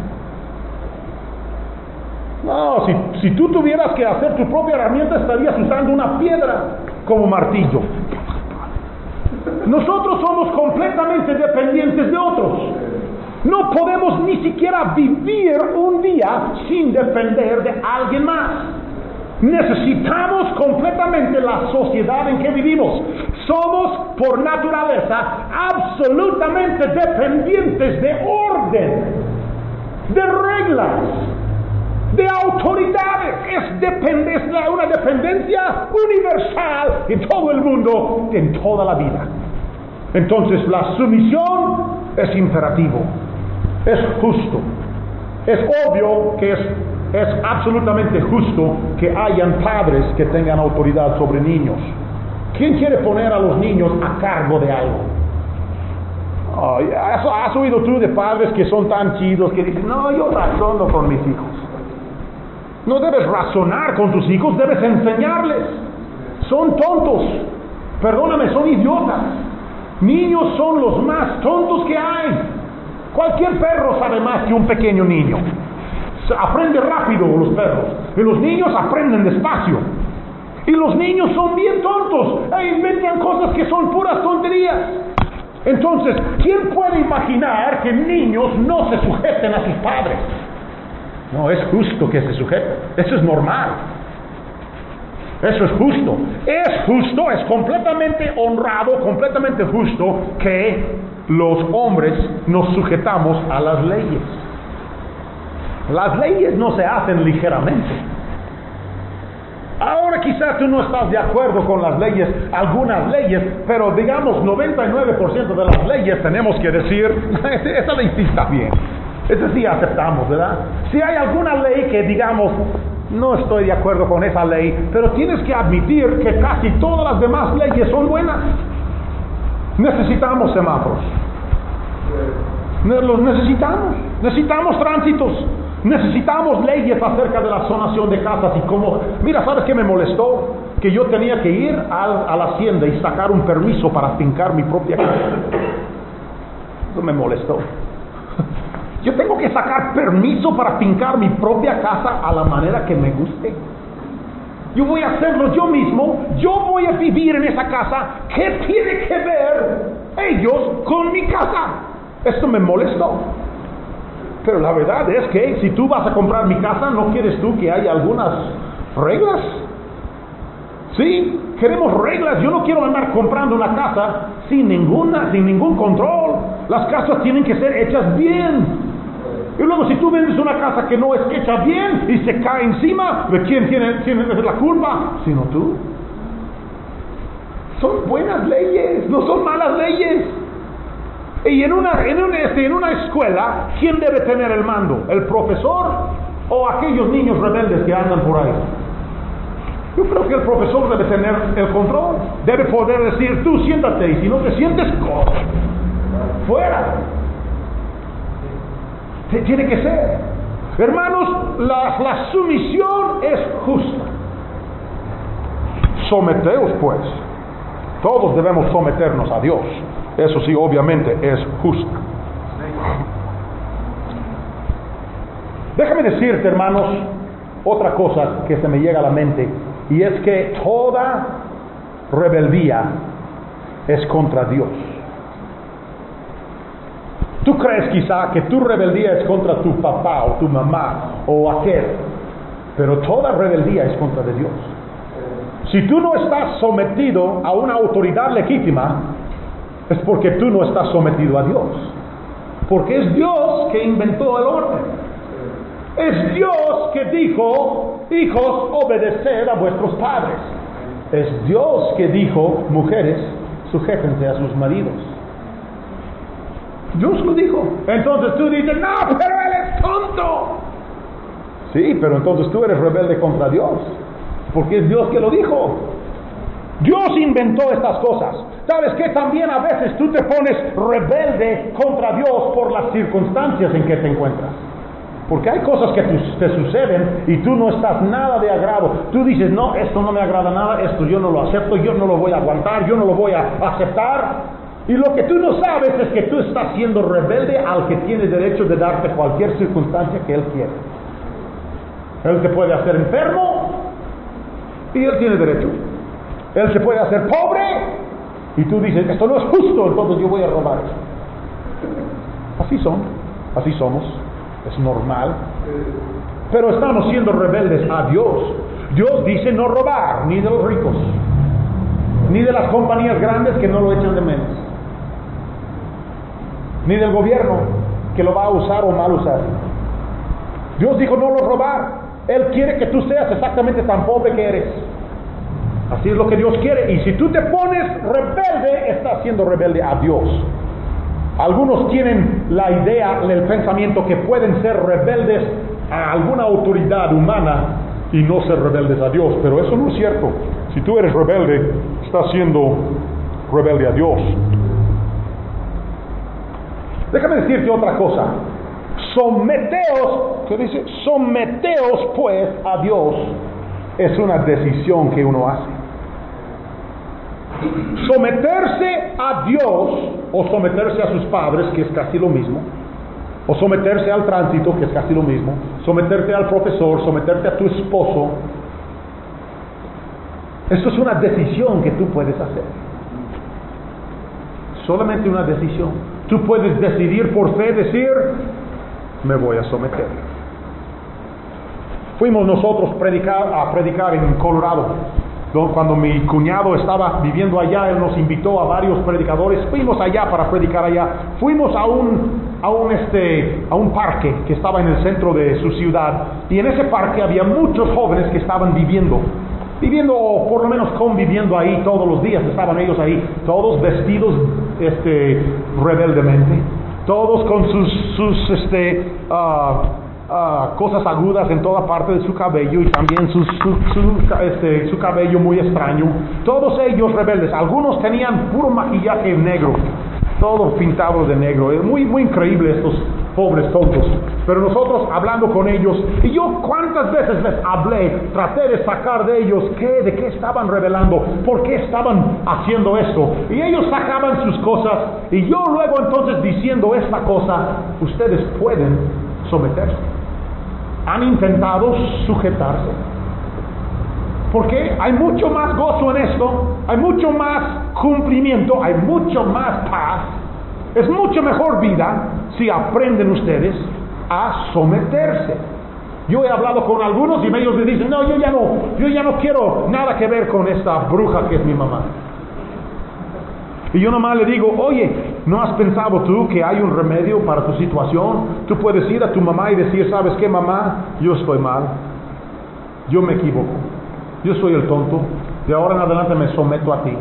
No, si, si tú tuvieras que hacer tu propia herramienta, estarías usando una piedra como martillo. Nosotros somos completamente dependientes de otros. No podemos ni siquiera vivir un día sin depender de alguien más. Necesitamos completamente la sociedad en que vivimos. Somos por naturaleza absolutamente dependientes de orden, de reglas, de autoridades. Es, depende, es una dependencia universal en todo el mundo, en toda la vida. Entonces la sumisión es imperativo. Es justo. Es obvio que es, es absolutamente justo que hayan padres que tengan autoridad sobre niños. ¿Quién quiere poner a los niños a cargo de algo? Oh, ¿has, ¿Has oído tú de padres que son tan chidos que dicen, no, yo razono con mis hijos? No debes razonar con tus hijos, debes enseñarles. Son tontos. Perdóname, son idiotas. Niños son los más tontos que hay. Cualquier perro sabe más que un pequeño niño. Aprende rápido los perros. Y los niños aprenden despacio. Y los niños son bien tontos. E inventan cosas que son puras tonterías. Entonces, ¿quién puede imaginar que niños no se sujeten a sus padres? No, es justo que se sujeten. Eso es normal. Eso es justo. Es justo, es completamente honrado, completamente justo que los hombres nos sujetamos a las leyes. Las leyes no se hacen ligeramente. Ahora quizá tú no estás de acuerdo con las leyes, algunas leyes, pero digamos noventa y nueve por ciento de las leyes tenemos que decir, esa ley sí está bien. Eso sí aceptamos, ¿verdad? Si hay alguna ley que digamos, no estoy de acuerdo con esa ley, pero tienes que admitir que casi todas las demás leyes son buenas. Necesitamos semáforos. Los necesitamos. Necesitamos tránsitos. Necesitamos leyes acerca de la zonación de casas y cómo... Mira, ¿sabes qué me molestó? Que yo tenía que ir a, a la hacienda y sacar un permiso para fincar mi propia casa. Eso me molestó. Yo tengo que sacar permiso para fincar mi propia casa a la manera que me guste. Yo voy a hacerlo yo mismo. Yo voy a vivir en esa casa. ¿Qué tiene que ver ellos con mi casa? Esto me molestó. Pero la verdad es que si tú vas a comprar mi casa, ¿no quieres tú que haya algunas reglas? Sí, queremos reglas. Yo no quiero andar comprando una casa sin ninguna, sin ningún control. Las casas tienen que ser hechas bien. Y luego si tú vendes una casa que no es hecha bien y se cae encima, ¿de quién tiene, tiene la culpa? Sino tú. Son buenas leyes, no son malas leyes. Y en una, en una, en una escuela, ¿quién debe tener el mando? ¿El profesor o aquellos niños rebeldes que andan por ahí? Yo creo que el profesor debe tener el control. Debe poder decir, tú siéntate, y si no te sientes, corre. Fuera. Tiene que ser. Hermanos, la, la sumisión es justa. Someteos pues. Todos debemos someternos a Dios. Eso sí, obviamente es justo. Déjame decirte, hermanos, otra cosa que se me llega a la mente, y es que toda rebeldía es contra Dios. ¿Tú crees quizá que tu rebeldía es contra tu papá o tu mamá o aquel, pero toda rebeldía es contra de Dios. Si tú no estás sometido a una autoridad legítima, es porque tú no estás sometido a Dios. Porque es Dios que inventó el orden. Es Dios que dijo, hijos, obedeced a vuestros padres. Es Dios que dijo, mujeres, sujétense a sus maridos. Dios lo dijo. Entonces tú dices, no, pero él es tonto. Sí, pero entonces tú eres rebelde contra Dios, porque es Dios que lo dijo. Dios inventó estas cosas. ¿Sabes qué? También a veces tú te pones rebelde contra Dios por las circunstancias en que te encuentras. Porque hay cosas que te suceden y tú no estás nada de agrado. Tú dices, no, esto no me agrada nada, esto yo no lo acepto, yo no lo voy a aguantar, yo no lo voy a aceptar. Y lo que tú no sabes es que tú estás siendo rebelde al que tiene derecho de darte cualquier circunstancia que Él quiere. Él te puede hacer enfermo y Él tiene derecho. Él se puede hacer pobre y tú dices, esto no es justo, entonces yo voy a robar eso. Así son, así somos, es normal. Pero estamos siendo rebeldes a Dios. Dios dice no robar, ni de los ricos, ni de las compañías grandes que no lo echan de menos, ni del gobierno que lo va a usar o mal usar. Dios dijo no lo robar. Él quiere que tú seas exactamente tan pobre que eres. Así es lo que Dios quiere. Y si tú te pones rebelde, estás siendo rebelde a Dios. Algunos tienen la idea, el pensamiento que pueden ser rebeldes a alguna autoridad humana y no ser rebeldes a Dios. Pero eso no es cierto. Si tú eres rebelde, estás siendo rebelde a Dios. Déjame decirte otra cosa. Someteos, ¿qué dice? Someteos pues a Dios. Es una decisión que uno hace. Someterse a Dios o someterse a sus padres, que es casi lo mismo, o someterse al tránsito, que es casi lo mismo, someterte al profesor, someterte a tu esposo. Esto es una decisión que tú puedes hacer. Solamente una decisión. Tú puedes decidir por fe, decir, me voy a someter. Fuimos nosotros predicar, a predicar en Colorado. Cuando mi cuñado estaba viviendo allá, él nos invitó a varios predicadores. Fuimos allá para predicar allá. Fuimos a un, a un, este, a un parque que estaba en el centro de su ciudad. Y en ese parque había muchos jóvenes que estaban viviendo. Viviendo, o por lo menos conviviendo ahí todos los días. Estaban ellos ahí, todos vestidos este, rebeldemente. Todos con sus, sus este, uh, uh, cosas agudas en toda parte de su cabello y también su, su, su, este, su cabello muy extraño. Todos ellos rebeldes. Algunos tenían puro maquillaje negro, todo pintado de negro. Es muy, muy increíble estos pobres tontos. Pero nosotros hablando con ellos, y yo cuántas veces les hablé, traté de sacar de ellos qué, de qué estaban revelando, por qué estaban haciendo esto, y ellos sacaban sus cosas, y yo luego entonces diciendo esta cosa, ustedes pueden someterse. Han intentado sujetarse, porque hay mucho más gozo en esto, hay mucho más cumplimiento, hay mucho más paz. Es mucho mejor vida si aprenden ustedes a someterse. Yo he hablado con algunos y ellos me dicen, no, yo ya no, yo ya no quiero nada que ver con esta bruja que es mi mamá. Y yo nomás le digo, oye, ¿no has pensado tú que hay un remedio para tu situación? Tú puedes ir a tu mamá y decir, ¿sabes qué, mamá? Yo estoy mal, yo me equivoco, yo soy el tonto, de ahora en adelante me someto a ti.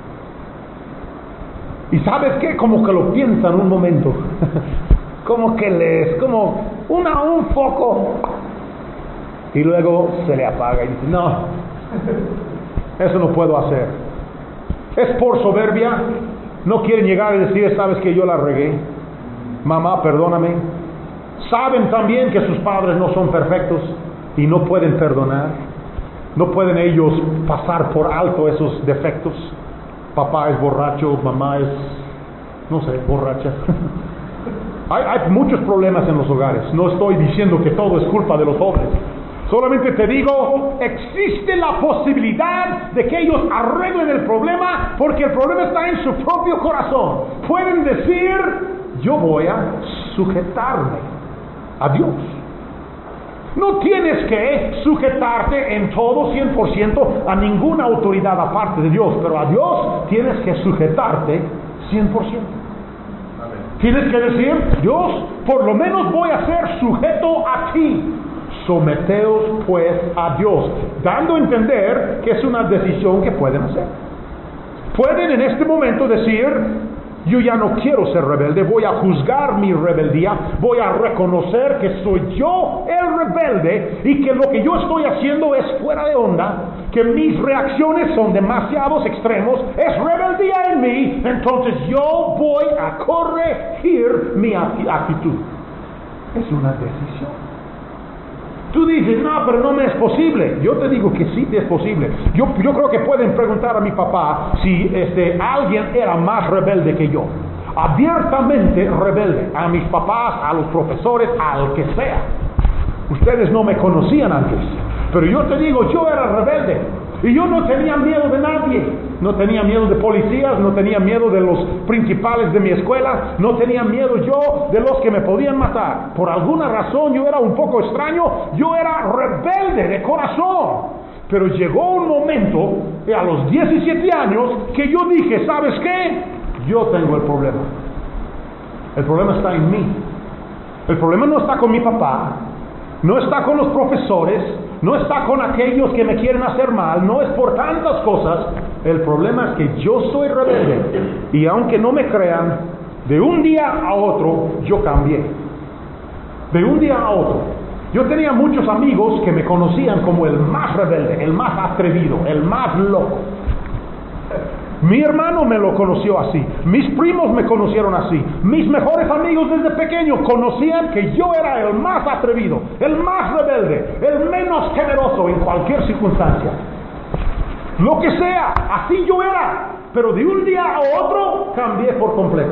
Y ¿sabes qué? Como que lo piensan un momento. Como que les, como una, un foco. Y luego se le apaga y dice, no, eso no puedo hacer. Es por soberbia. No quieren llegar y decir, sabes que yo la regué. Mamá, perdóname. Saben también que sus padres no son perfectos y no pueden perdonar. No pueden ellos pasar por alto esos defectos. Papá es borracho, mamá es, no sé, borracha. hay, hay muchos problemas en los hogares. No estoy diciendo que todo es culpa de los hombres. Solamente te digo, existe la posibilidad de que ellos arreglen el problema, porque el problema está en su propio corazón. Pueden decir, yo voy a sujetarme a Dios. No tienes que sujetarte en todo cien por ciento a ninguna autoridad aparte de Dios, pero a Dios tienes que sujetarte cien por ciento. Tienes que decir, Dios, por lo menos voy a ser sujeto a ti. Someteos pues a Dios, dando a entender que es una decisión que pueden hacer. Pueden en este momento decir, yo ya no quiero ser rebelde, voy a juzgar mi rebeldía, voy a reconocer que soy yo el rebelde y que lo que yo estoy haciendo es fuera de onda, que mis reacciones son demasiados extremos, es rebeldía en mí, entonces yo voy a corregir mi actitud. Es una decisión. Tú dices, no, pero no me es posible. Yo te digo que sí te es posible. Yo, yo creo que pueden preguntar a mi papá si este, alguien era más rebelde que yo. Abiertamente rebelde. A mis papás, a los profesores, al que sea. Ustedes no me conocían antes. Pero yo te digo, yo era rebelde. Y yo no tenía miedo de nadie. No tenía miedo de policías, no tenía miedo de los principales de mi escuela, no tenía miedo yo de los que me podían matar. Por alguna razón yo era un poco extraño, yo era rebelde de corazón. Pero llegó un momento, a los diecisiete años, que yo dije, ¿sabes qué? Yo tengo el problema. El problema está en mí. El problema no está con mi papá, no está con los profesores, no está con aquellos que me quieren hacer mal, no es por tantas cosas. El problema es que yo soy rebelde. Y aunque no me crean, de un día a otro yo cambié. De un día a otro. Yo tenía muchos amigos que me conocían como el más rebelde, el más atrevido, el más loco. Mi hermano me lo conoció así, mis primos me conocieron así, mis mejores amigos desde pequeño conocían que yo era el más atrevido, el más rebelde, el menos generoso en cualquier circunstancia. Lo que sea, así yo era, pero de un día a otro cambié por completo.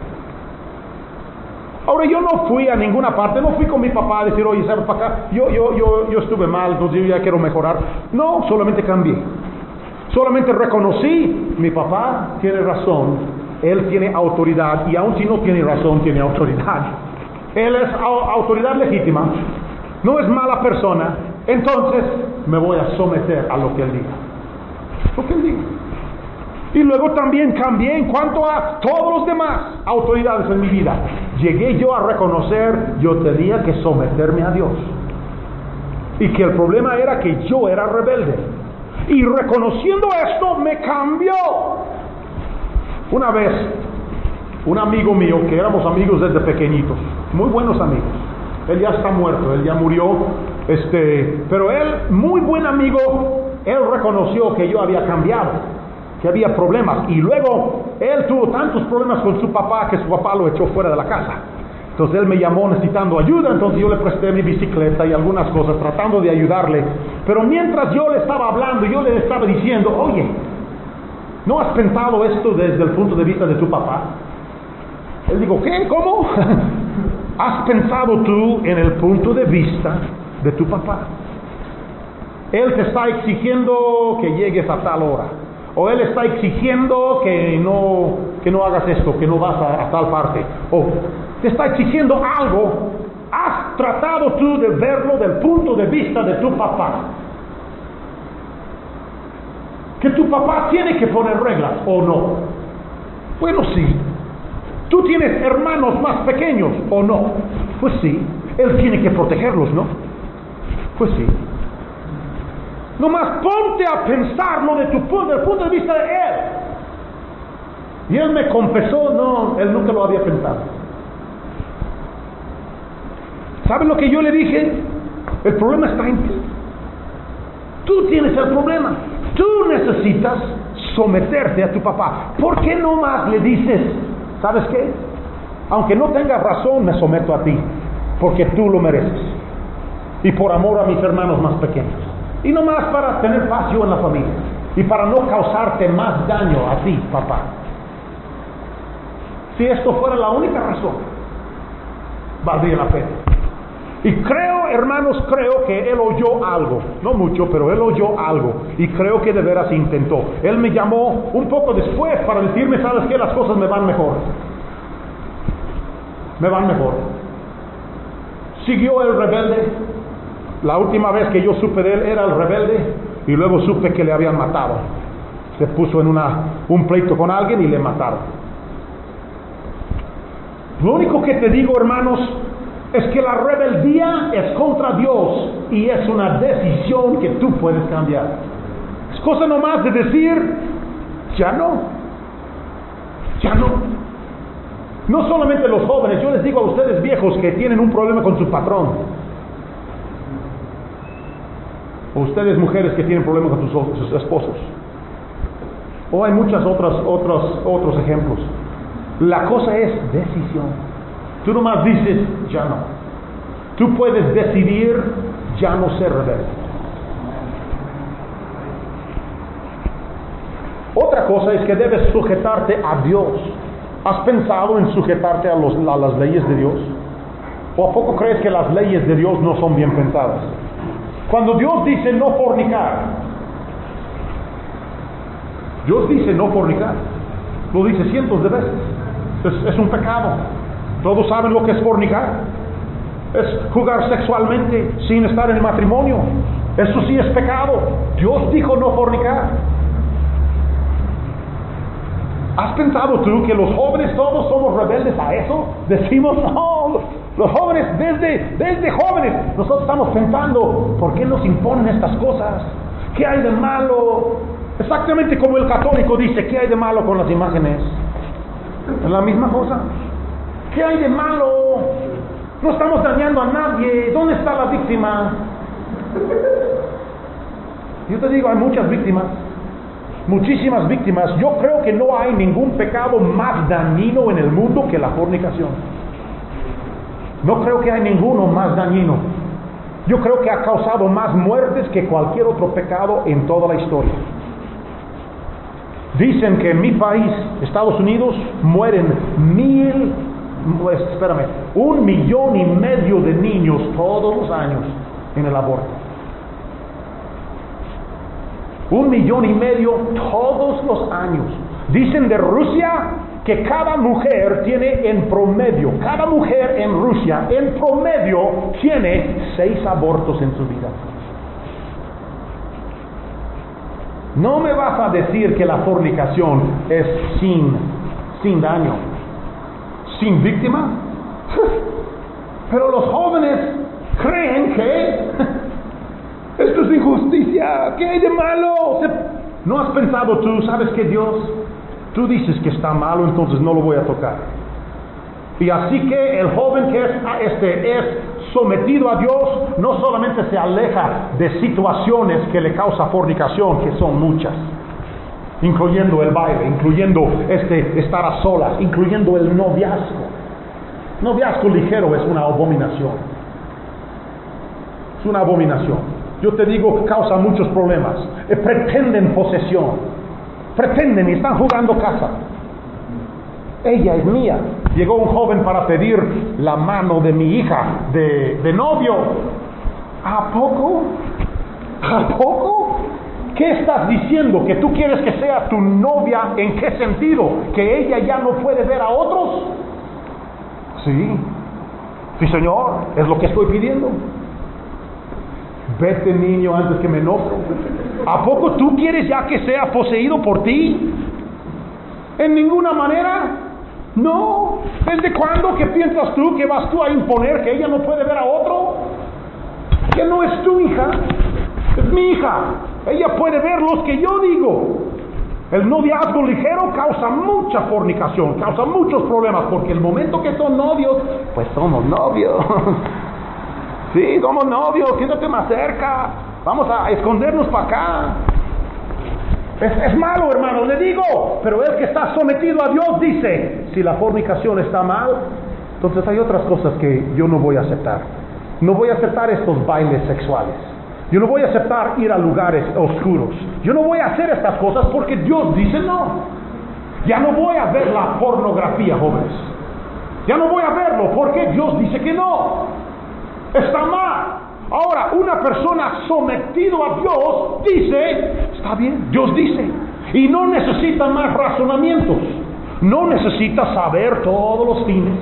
Ahora yo no fui a ninguna parte, no fui con mi papá a decir, oye, ¿sabes para acá? Yo, yo, yo, yo estuve mal, entonces yo ya quiero mejorar. No, solamente cambié. Solamente reconocí, mi papá tiene razón, él tiene autoridad, y aun si no tiene razón, tiene autoridad. Él es autoridad legítima, no es mala persona, entonces me voy a someter a lo que él diga. Lo que él diga. Y luego también cambié en cuanto a todos los demás autoridades en mi vida. Llegué yo a reconocer, yo tenía que someterme a Dios. Y que el problema era que yo era rebelde. Y reconociendo esto, me cambió. Una vez, un amigo mío, que éramos amigos desde pequeñitos, muy buenos amigos, él ya está muerto, él ya murió, este, pero él, muy buen amigo, él reconoció que yo había cambiado, que había problemas, y luego él tuvo tantos problemas con su papá que su papá lo echó fuera de la casa. Entonces él me llamó necesitando ayuda, entonces yo le presté mi bicicleta y algunas cosas, tratando de ayudarle. Pero mientras yo le estaba hablando, yo le estaba diciendo, oye, ¿no has pensado esto desde el punto de vista de tu papá? Él dijo, ¿qué? ¿Cómo? ¿Has pensado tú en el punto de vista de tu papá? Él te está exigiendo que llegues a tal hora. O él está exigiendo que no, que no hagas esto, que no vas a, a tal parte. O te está exigiendo algo. ¿Has tratado tú de verlo del punto de vista de tu papá? Que tu papá tiene que poner reglas, ¿o no? Bueno, sí. ¿Tú tienes hermanos más pequeños, o no? Pues sí. Él tiene que protegerlos, ¿no? Pues sí. Nomás ponte a pensarlo de tu punto, del punto de vista de él. Y él me confesó, no, él nunca lo había pensado. ¿Saben lo que yo le dije? El problema está en ti. Tú tienes el problema. Tú necesitas someterte a tu papá. ¿Por qué no más le dices, ¿sabes qué? Aunque no tengas razón, me someto a ti, porque tú lo mereces. Y por amor a mis hermanos más pequeños. Y no más para tener paz yo en la familia. Y para no causarte más daño a ti, papá. Si esto fuera la única razón, valdría la pena. Y creo, hermanos, creo que él oyó algo. No mucho, pero él oyó algo. Y creo que de veras intentó. Él me llamó un poco después para decirme, ¿sabes qué? Las cosas me van mejor. me van mejor. Siguió el rebelde. La última vez que yo supe de él era el rebelde, y luego supe que le habían matado. Se puso en una, un pleito con alguien y le mataron. Lo único que te digo, hermanos, es que la rebeldía es contra Dios y es una decisión que tú puedes cambiar. Es cosa nomás de decir, ya no, ya no. No solamente los jóvenes, yo les digo a ustedes viejos que tienen un problema con su patrón. O ustedes mujeres que tienen problemas con sus, sus esposos. O hay muchos otros, otros, otros ejemplos. La cosa es decisión. Tú nomás dices, ya no. Tú puedes decidir ya no ser rebelde. Otra cosa es que debes sujetarte a Dios. ¿Has pensado en sujetarte a, los, a las leyes de Dios? ¿O a poco crees que las leyes de Dios no son bien pensadas? Cuando Dios dice no fornicar, Dios dice no fornicar, lo dice cientos de veces. Es, es un pecado. Todos saben lo que es fornicar. Es jugar sexualmente sin estar en el matrimonio. Eso sí es pecado. Dios dijo no fornicar. ¿Has pensado tú que los jóvenes todos somos rebeldes a eso? Decimos, no, los jóvenes desde, desde jóvenes, nosotros estamos pensando, ¿por qué nos imponen estas cosas? ¿Qué hay de malo? Exactamente como el católico dice, ¿qué hay de malo con las imágenes? Es la misma cosa. ¿Qué hay de malo? No estamos dañando a nadie. ¿Dónde está la víctima? Yo te digo, hay muchas víctimas. Muchísimas víctimas. Yo creo que no hay ningún pecado más dañino en el mundo que la fornicación. No creo que hay ninguno más dañino. Yo creo que ha causado más muertes que cualquier otro pecado en toda la historia. Dicen que en mi país, Estados Unidos, mueren mil, pues, espérame, un millón y medio de niños todos los años en el aborto. Un millón y medio todos los años. Dicen de Rusia que cada mujer tiene en promedio, cada mujer en Rusia en promedio tiene seis abortos en su vida. No me vas a decir que la fornicación es sin, sin daño, sin víctima. Pero los jóvenes creen que esto es injusticia. ¿Qué hay de malo? ¿No has pensado tú, sabes que Dios, tú dices que está malo, entonces no lo voy a tocar? Y así que el joven que es, este, es sometido a Dios, no solamente se aleja de situaciones que le causa fornicación, que son muchas, incluyendo el baile, incluyendo este, estar a solas, incluyendo el noviazgo. Noviazgo ligero es una abominación. Es una abominación. Yo te digo que causa muchos problemas. Eh, pretenden posesión. Pretenden y están jugando casa. Ella es mía. Llegó un joven para pedir la mano de mi hija de, de novio. ¿A poco? ¿A poco? ¿Qué estás diciendo? ¿Que tú quieres que sea tu novia? ¿En qué sentido? ¿Que ella ya no puede ver a otros? Sí. Sí, señor. Es lo que estoy pidiendo. Vete, niño, antes que me enojo. ¿A poco tú quieres ya que sea poseído por ti? En ninguna manera. No. ¿Desde cuándo que piensas tú que vas tú a imponer que ella no puede ver a otro? Que no es tu hija, es mi hija. Ella puede ver los que yo digo. El noviazgo ligero causa mucha fornicación, causa muchos problemas, porque el momento que son novios, pues somos novios. Sí, somos novios, siéntate más cerca, vamos a escondernos para acá. Es, es malo, hermano, le digo, pero el que está sometido a Dios dice, si la fornicación está mal, entonces hay otras cosas que yo no voy a aceptar. No voy a aceptar estos bailes sexuales. Yo no voy a aceptar ir a lugares oscuros. Yo no voy a hacer estas cosas porque Dios dice no. Ya no voy a ver la pornografía, jóvenes. Ya no voy a verlo porque Dios dice que no. Está mal. Ahora, una persona sometido a Dios dice, está bien, Dios dice. Y no necesita más razonamientos. No necesita saber todos los fines.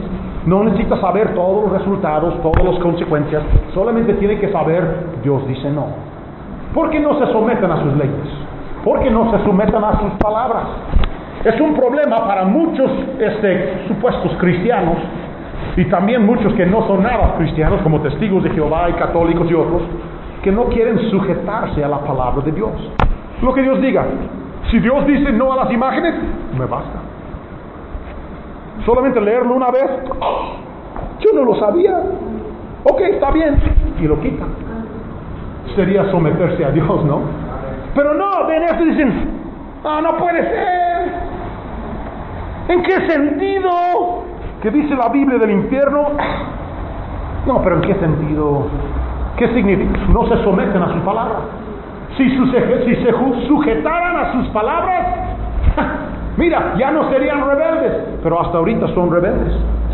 No necesita saber todos los resultados, todas las consecuencias. Solamente tiene que saber, Dios dice no. ¿Por qué no se someten a sus leyes? ¿Por qué no se someten a sus palabras? Es un problema para muchos este, supuestos cristianos, y también muchos que no son nada cristianos, como testigos de Jehová y católicos y otros, que no quieren sujetarse a la palabra de Dios. Lo que Dios diga. Si Dios dice no a las imágenes, me basta. Solamente leerlo una vez, oh, yo no lo sabía. Ok, está bien. Y lo quita. Sería someterse a Dios, ¿no? Pero no, ven esto y dicen, no, no puede ser. ¿En qué sentido? ¿Qué dice la Biblia del infierno? No, pero ¿en qué sentido? ¿Qué significa? No se someten a su palabra. Si, su, si se sujetaran a sus palabras, mira, ya no serían rebeldes, pero hasta ahorita son rebeldes.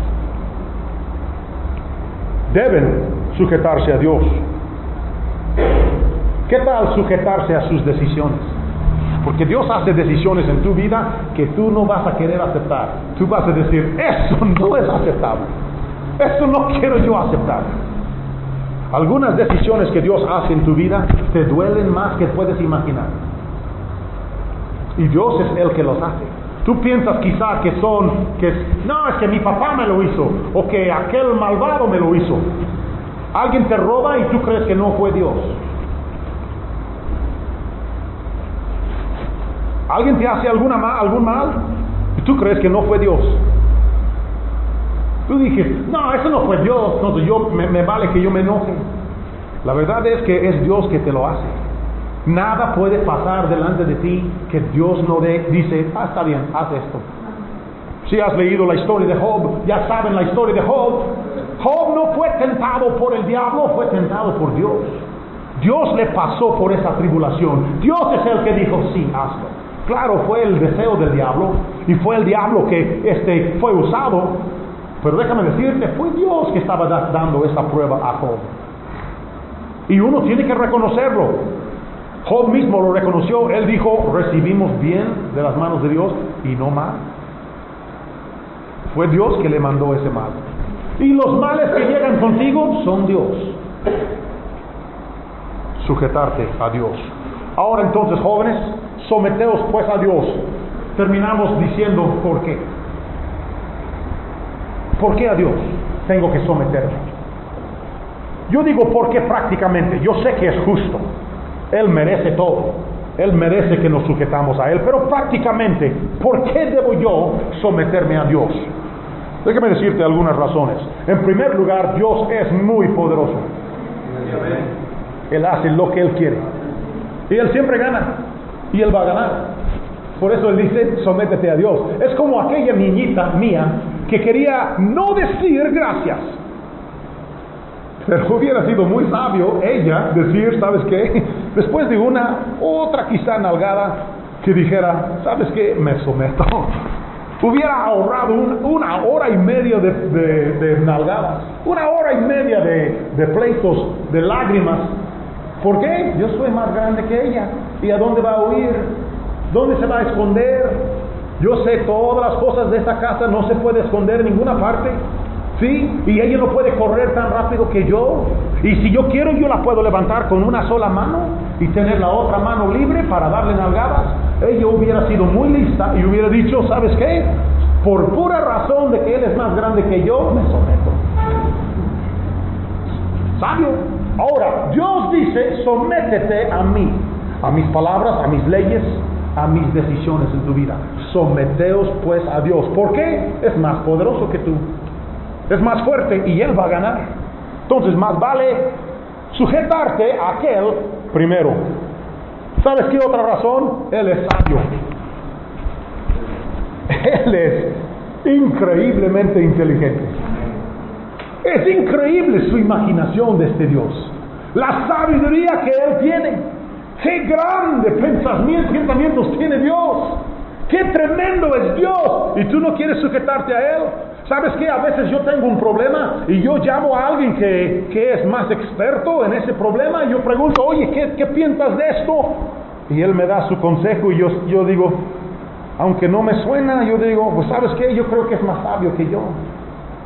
Deben sujetarse a Dios. ¿Qué tal sujetarse a sus decisiones? Porque Dios hace decisiones en tu vida que tú no vas a querer aceptar. Tú vas a decir, eso no es aceptable. Eso no quiero yo aceptar. Algunas decisiones que Dios hace en tu vida te duelen más que puedes imaginar. Y Dios es el que los hace. Tú piensas quizá que son, que no, es que mi papá me lo hizo, o que aquel malvado me lo hizo. Alguien te roba y tú crees que no fue Dios. Alguien te hace alguna mal, algún mal y tú crees que no fue Dios. Tú dices, no, eso no fue Dios, no, yo, me, me vale que yo me enoje. La verdad es que es Dios que te lo hace. Nada puede pasar delante de ti que Dios no de, dice, ah, está bien, haz esto. Si has leído la historia de Job, ya saben la historia de Job. Job no fue tentado por el diablo, fue tentado por Dios. Dios le pasó por esa tribulación. Dios es el que dijo, sí, hazlo. Claro, fue el deseo del diablo, y fue el diablo que este, fue usado. Pero déjame decirte, fue Dios que estaba dando esa prueba a Job. Y uno tiene que reconocerlo. Job mismo lo reconoció. Él dijo, recibimos bien de las manos de Dios y no mal. Fue Dios que le mandó ese mal. Y los males que llegan contigo son Dios. Sujetarte a Dios. Ahora entonces, jóvenes, someteos pues a Dios. Terminamos diciendo por qué. ¿Por qué a Dios tengo que someterme? Yo digo por qué prácticamente. Yo sé que es justo. Él merece todo. Él merece que nos sujetamos a Él. Pero prácticamente, ¿por qué debo yo someterme a Dios? Déjame decirte algunas razones. En primer lugar, Dios es muy poderoso. Él hace lo que Él quiere. Y Él siempre gana. Y Él va a ganar. Por eso Él dice, sométete a Dios. Es como aquella niñita mía que quería no decir gracias. Pero hubiera sido muy sabio ella decir, ¿sabes qué? Después de una, otra quizá nalgada, que dijera, ¿sabes qué? Me someto. Hubiera ahorrado un, una hora y media de, de, de nalgadas, una hora y media de, de pleitos, de lágrimas. ¿Por qué? Yo soy más grande que ella. ¿Y a dónde va a huir? ¿Dónde se va a esconder? Yo sé todas las cosas de esta casa, no se puede esconder en ninguna parte. ¿Sí? Y ella no puede correr tan rápido que yo. Y si yo quiero, yo la puedo levantar con una sola mano y tener la otra mano libre para darle nalgadas. Ella hubiera sido muy lista y hubiera dicho, ¿sabes qué? Por pura razón de que él es más grande que yo, me someto. ¿Sabio? Ahora, Dios dice, sométete a mí, a mis palabras, a mis leyes, a mis decisiones en tu vida. Someteos pues a Dios. ¿Por qué? Es más poderoso que tú. Es más fuerte y Él va a ganar. Entonces más vale sujetarte a aquel primero. ¿Sabes qué otra razón? Él es sabio. Él es increíblemente inteligente. Es increíble su imaginación de este Dios. La sabiduría que Él tiene. ¡Qué grande pensamientos tiene Dios! ¡Qué tremendo es Dios! Y tú no quieres sujetarte a Él. ¿Sabes qué? A veces yo tengo un problema y yo llamo a alguien que, que es más experto en ese problema y yo pregunto, oye, ¿qué, qué piensas de esto? Y él me da su consejo y yo, yo digo, aunque no me suena, yo digo, pues ¿sabes qué? Yo creo que es más sabio que yo.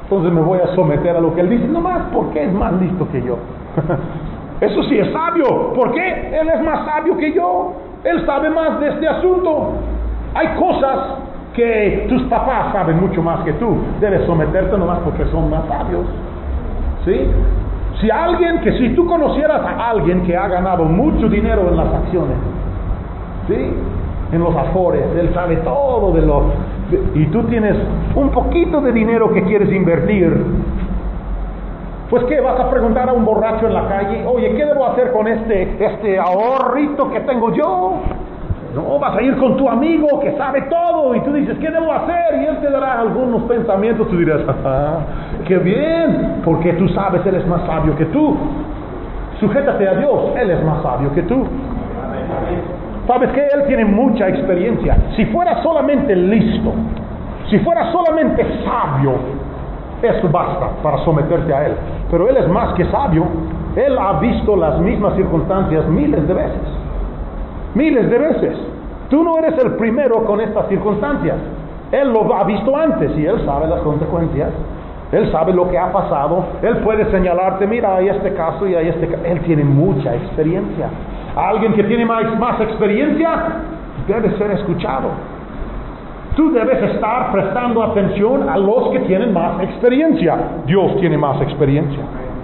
entonces me voy a someter a lo que él dice, nomás porque es más listo que yo. Eso sí es sabio. ¿Por qué? Él es más sabio que yo. Él sabe más de este asunto. Hay cosas que tus papás saben mucho más que tú. Debes someterte nomás porque son más sabios. ¿Sí? Si alguien, que si tú conocieras a alguien que ha ganado mucho dinero en las acciones, ¿sí?, en los afores, él sabe todo de lo, de, y tú tienes un poquito de dinero que quieres invertir, pues ¿qué? Vas a preguntar a un borracho en la calle, oye, ¿qué debo hacer con este, este ahorrito que tengo yo? No, vas a ir con tu amigo que sabe todo y tú dices, ¿qué debo hacer? Y él te dará algunos pensamientos, tú dirás, ah, ¡qué bien! Porque tú sabes, él es más sabio que tú. Sujétate a Dios, él es más sabio que tú. ¿Sabes qué? Él tiene mucha experiencia. Si fuera solamente listo, si fuera solamente sabio, eso basta para someterte a él. Pero él es más que sabio. Él ha visto las mismas circunstancias miles de veces. Miles de veces. Tú no eres el primero con estas circunstancias. Él lo ha visto antes y él sabe las consecuencias. Él sabe lo que ha pasado. Él puede señalarte, mira, hay este caso y hay este caso. Él tiene mucha experiencia. Alguien que tiene más, más experiencia debe ser escuchado. Tú debes estar prestando atención a los que tienen más experiencia. Dios tiene más experiencia.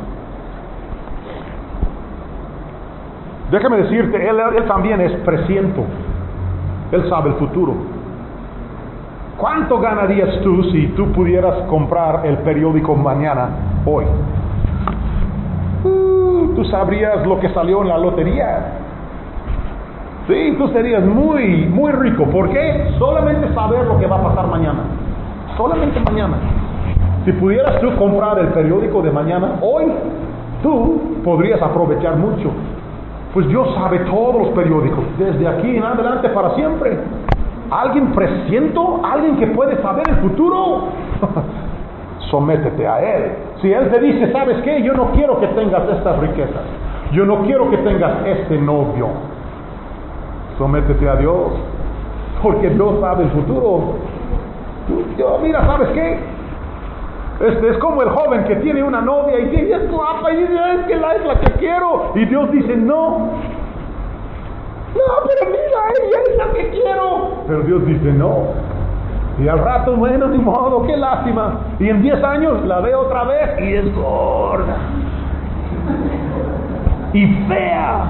Déjame decirte, él, él también es presciento. Él sabe el futuro. ¿Cuánto ganarías tú si tú pudieras comprar el periódico mañana, hoy? Uh, tú sabrías lo que salió en la lotería. Sí, tú serías muy, muy rico. ¿Por qué? Solamente saber lo que va a pasar mañana. Solamente mañana. Si pudieras tú comprar el periódico de mañana, hoy, tú podrías aprovechar mucho. Pues Dios sabe todos los periódicos, desde aquí en adelante para siempre. ¿Alguien presiento? ¿Alguien que puede saber el futuro? Sométete a Él. Si Él te dice, ¿sabes qué? Yo no quiero que tengas estas riquezas. Yo no quiero que tengas este novio. Sométete a Dios. Porque Dios sabe el futuro. Yo, mira, ¿sabes qué? Este es como el joven que tiene una novia y dice, es guapa, y dice, es que la es la que quiero. Y Dios dice, no. No, pero mira, ella es la que quiero. Pero Dios dice, no. Y al rato, bueno, ni modo, qué lástima. Y en diez años la veo otra vez y es gorda. Y fea.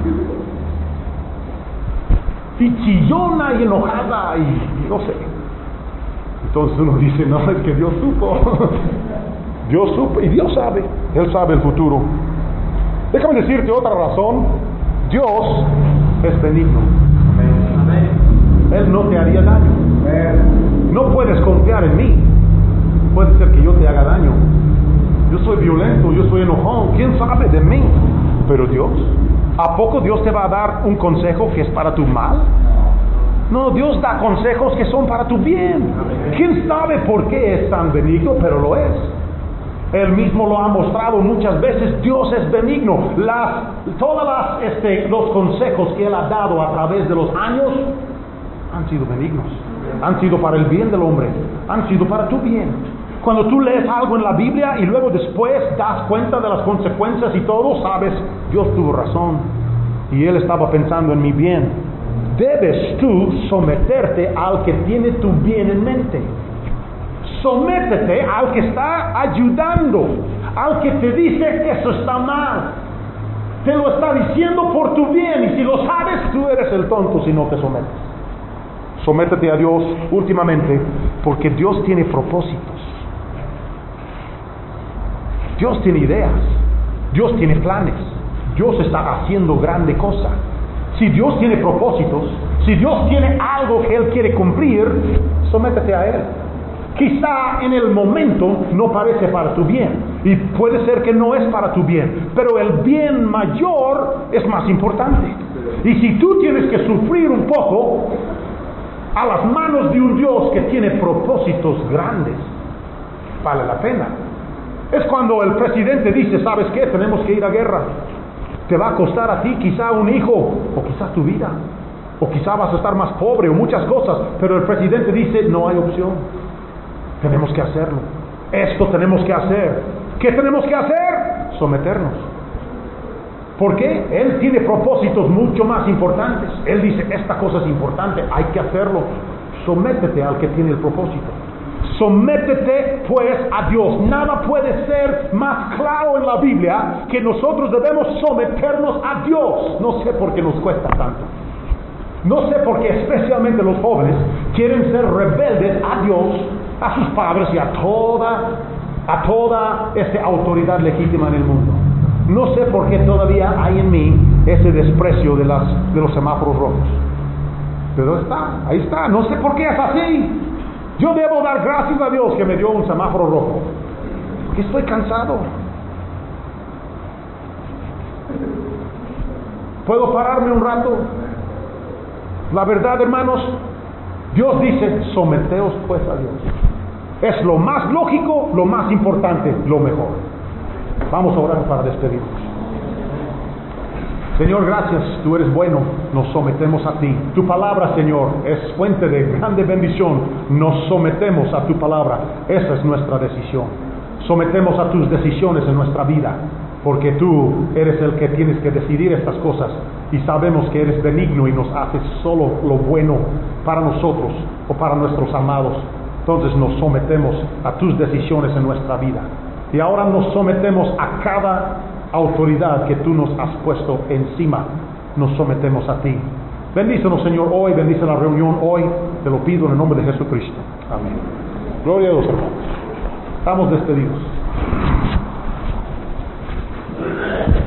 Y chillona y enojada y, y no sé. Entonces uno dice, no, es que Dios supo. Dios supo y Dios sabe. Él sabe el futuro. Déjame decirte otra razón. Dios es benigno. Él no te haría daño. No puedes confiar en mí. Puede ser que yo te haga daño. Yo soy violento, yo soy enojón. ¿Quién sabe de mí? Pero Dios, ¿a poco Dios te va a dar un consejo que es para tu mal? No, Dios da consejos que son para tu bien. ¿Quién sabe por qué es tan benigno? Pero lo es. Él mismo lo ha mostrado muchas veces. Dios es benigno. Las, todas las, este, los consejos que Él ha dado a través de los años han sido benignos. Han sido para el bien del hombre. Han sido para tu bien. Cuando tú lees algo en la Biblia y luego después das cuenta de las consecuencias y todo, sabes, Dios tuvo razón. Y Él estaba pensando en mi bien. Debes tú someterte al que tiene tu bien en mente. Sométete al que está ayudando, al que te dice eso está mal. Te lo está diciendo por tu bien y si lo sabes, tú eres el tonto si no te sometes. Sométete a Dios últimamente porque Dios tiene propósitos. Dios tiene ideas. Dios tiene planes. Dios está haciendo grande cosa. Si Dios tiene propósitos, si Dios tiene algo que Él quiere cumplir, sométete a Él. Quizá en el momento no parece para tu bien, y puede ser que no es para tu bien, pero el bien mayor es más importante. Y si tú tienes que sufrir un poco a las manos de un Dios que tiene propósitos grandes, vale la pena. Es cuando el presidente dice, ¿sabes qué? Tenemos que ir a guerra. Te va a costar a ti quizá un hijo, o quizá tu vida, o quizá vas a estar más pobre, o muchas cosas, pero el presidente dice, no hay opción, tenemos que hacerlo. Esto tenemos que hacer. ¿Qué tenemos que hacer? Someternos. ¿Por qué? Él tiene propósitos mucho más importantes. Él dice, esta cosa es importante, hay que hacerlo. Sométete al que tiene el propósito. Sométete pues a Dios. Nada puede ser más claro en la Biblia que nosotros debemos someternos a Dios. No sé por qué nos cuesta tanto. No sé por qué especialmente los jóvenes quieren ser rebeldes a Dios, a sus padres y a toda, a toda esta autoridad legítima en el mundo. No sé por qué todavía hay en mí ese desprecio de, las, de los semáforos rojos. Pero está, ahí está. No sé por qué es así. Yo debo dar gracias a Dios que me dio un semáforo rojo, porque estoy cansado. ¿Puedo pararme un rato? La verdad, hermanos, Dios dice, someteos pues a Dios. Es lo más lógico, lo más importante, lo mejor. Vamos a orar para despedirnos. Señor, gracias, tú eres bueno, nos sometemos a ti. Tu palabra, Señor, es fuente de grande bendición. Nos sometemos a tu palabra. Esa es nuestra decisión. Sometemos a tus decisiones en nuestra vida, porque tú eres el que tienes que decidir estas cosas, y sabemos que eres benigno y nos haces solo lo bueno para nosotros o para nuestros amados. Entonces nos sometemos a tus decisiones en nuestra vida, y ahora nos sometemos a cada autoridad que tú nos has puesto encima. Nos sometemos a ti. Bendícenos, Señor, hoy. Bendice la reunión hoy. Te lo pido en el nombre de Jesucristo. Amén. Gloria a Dios, hermanos. Estamos despedidos.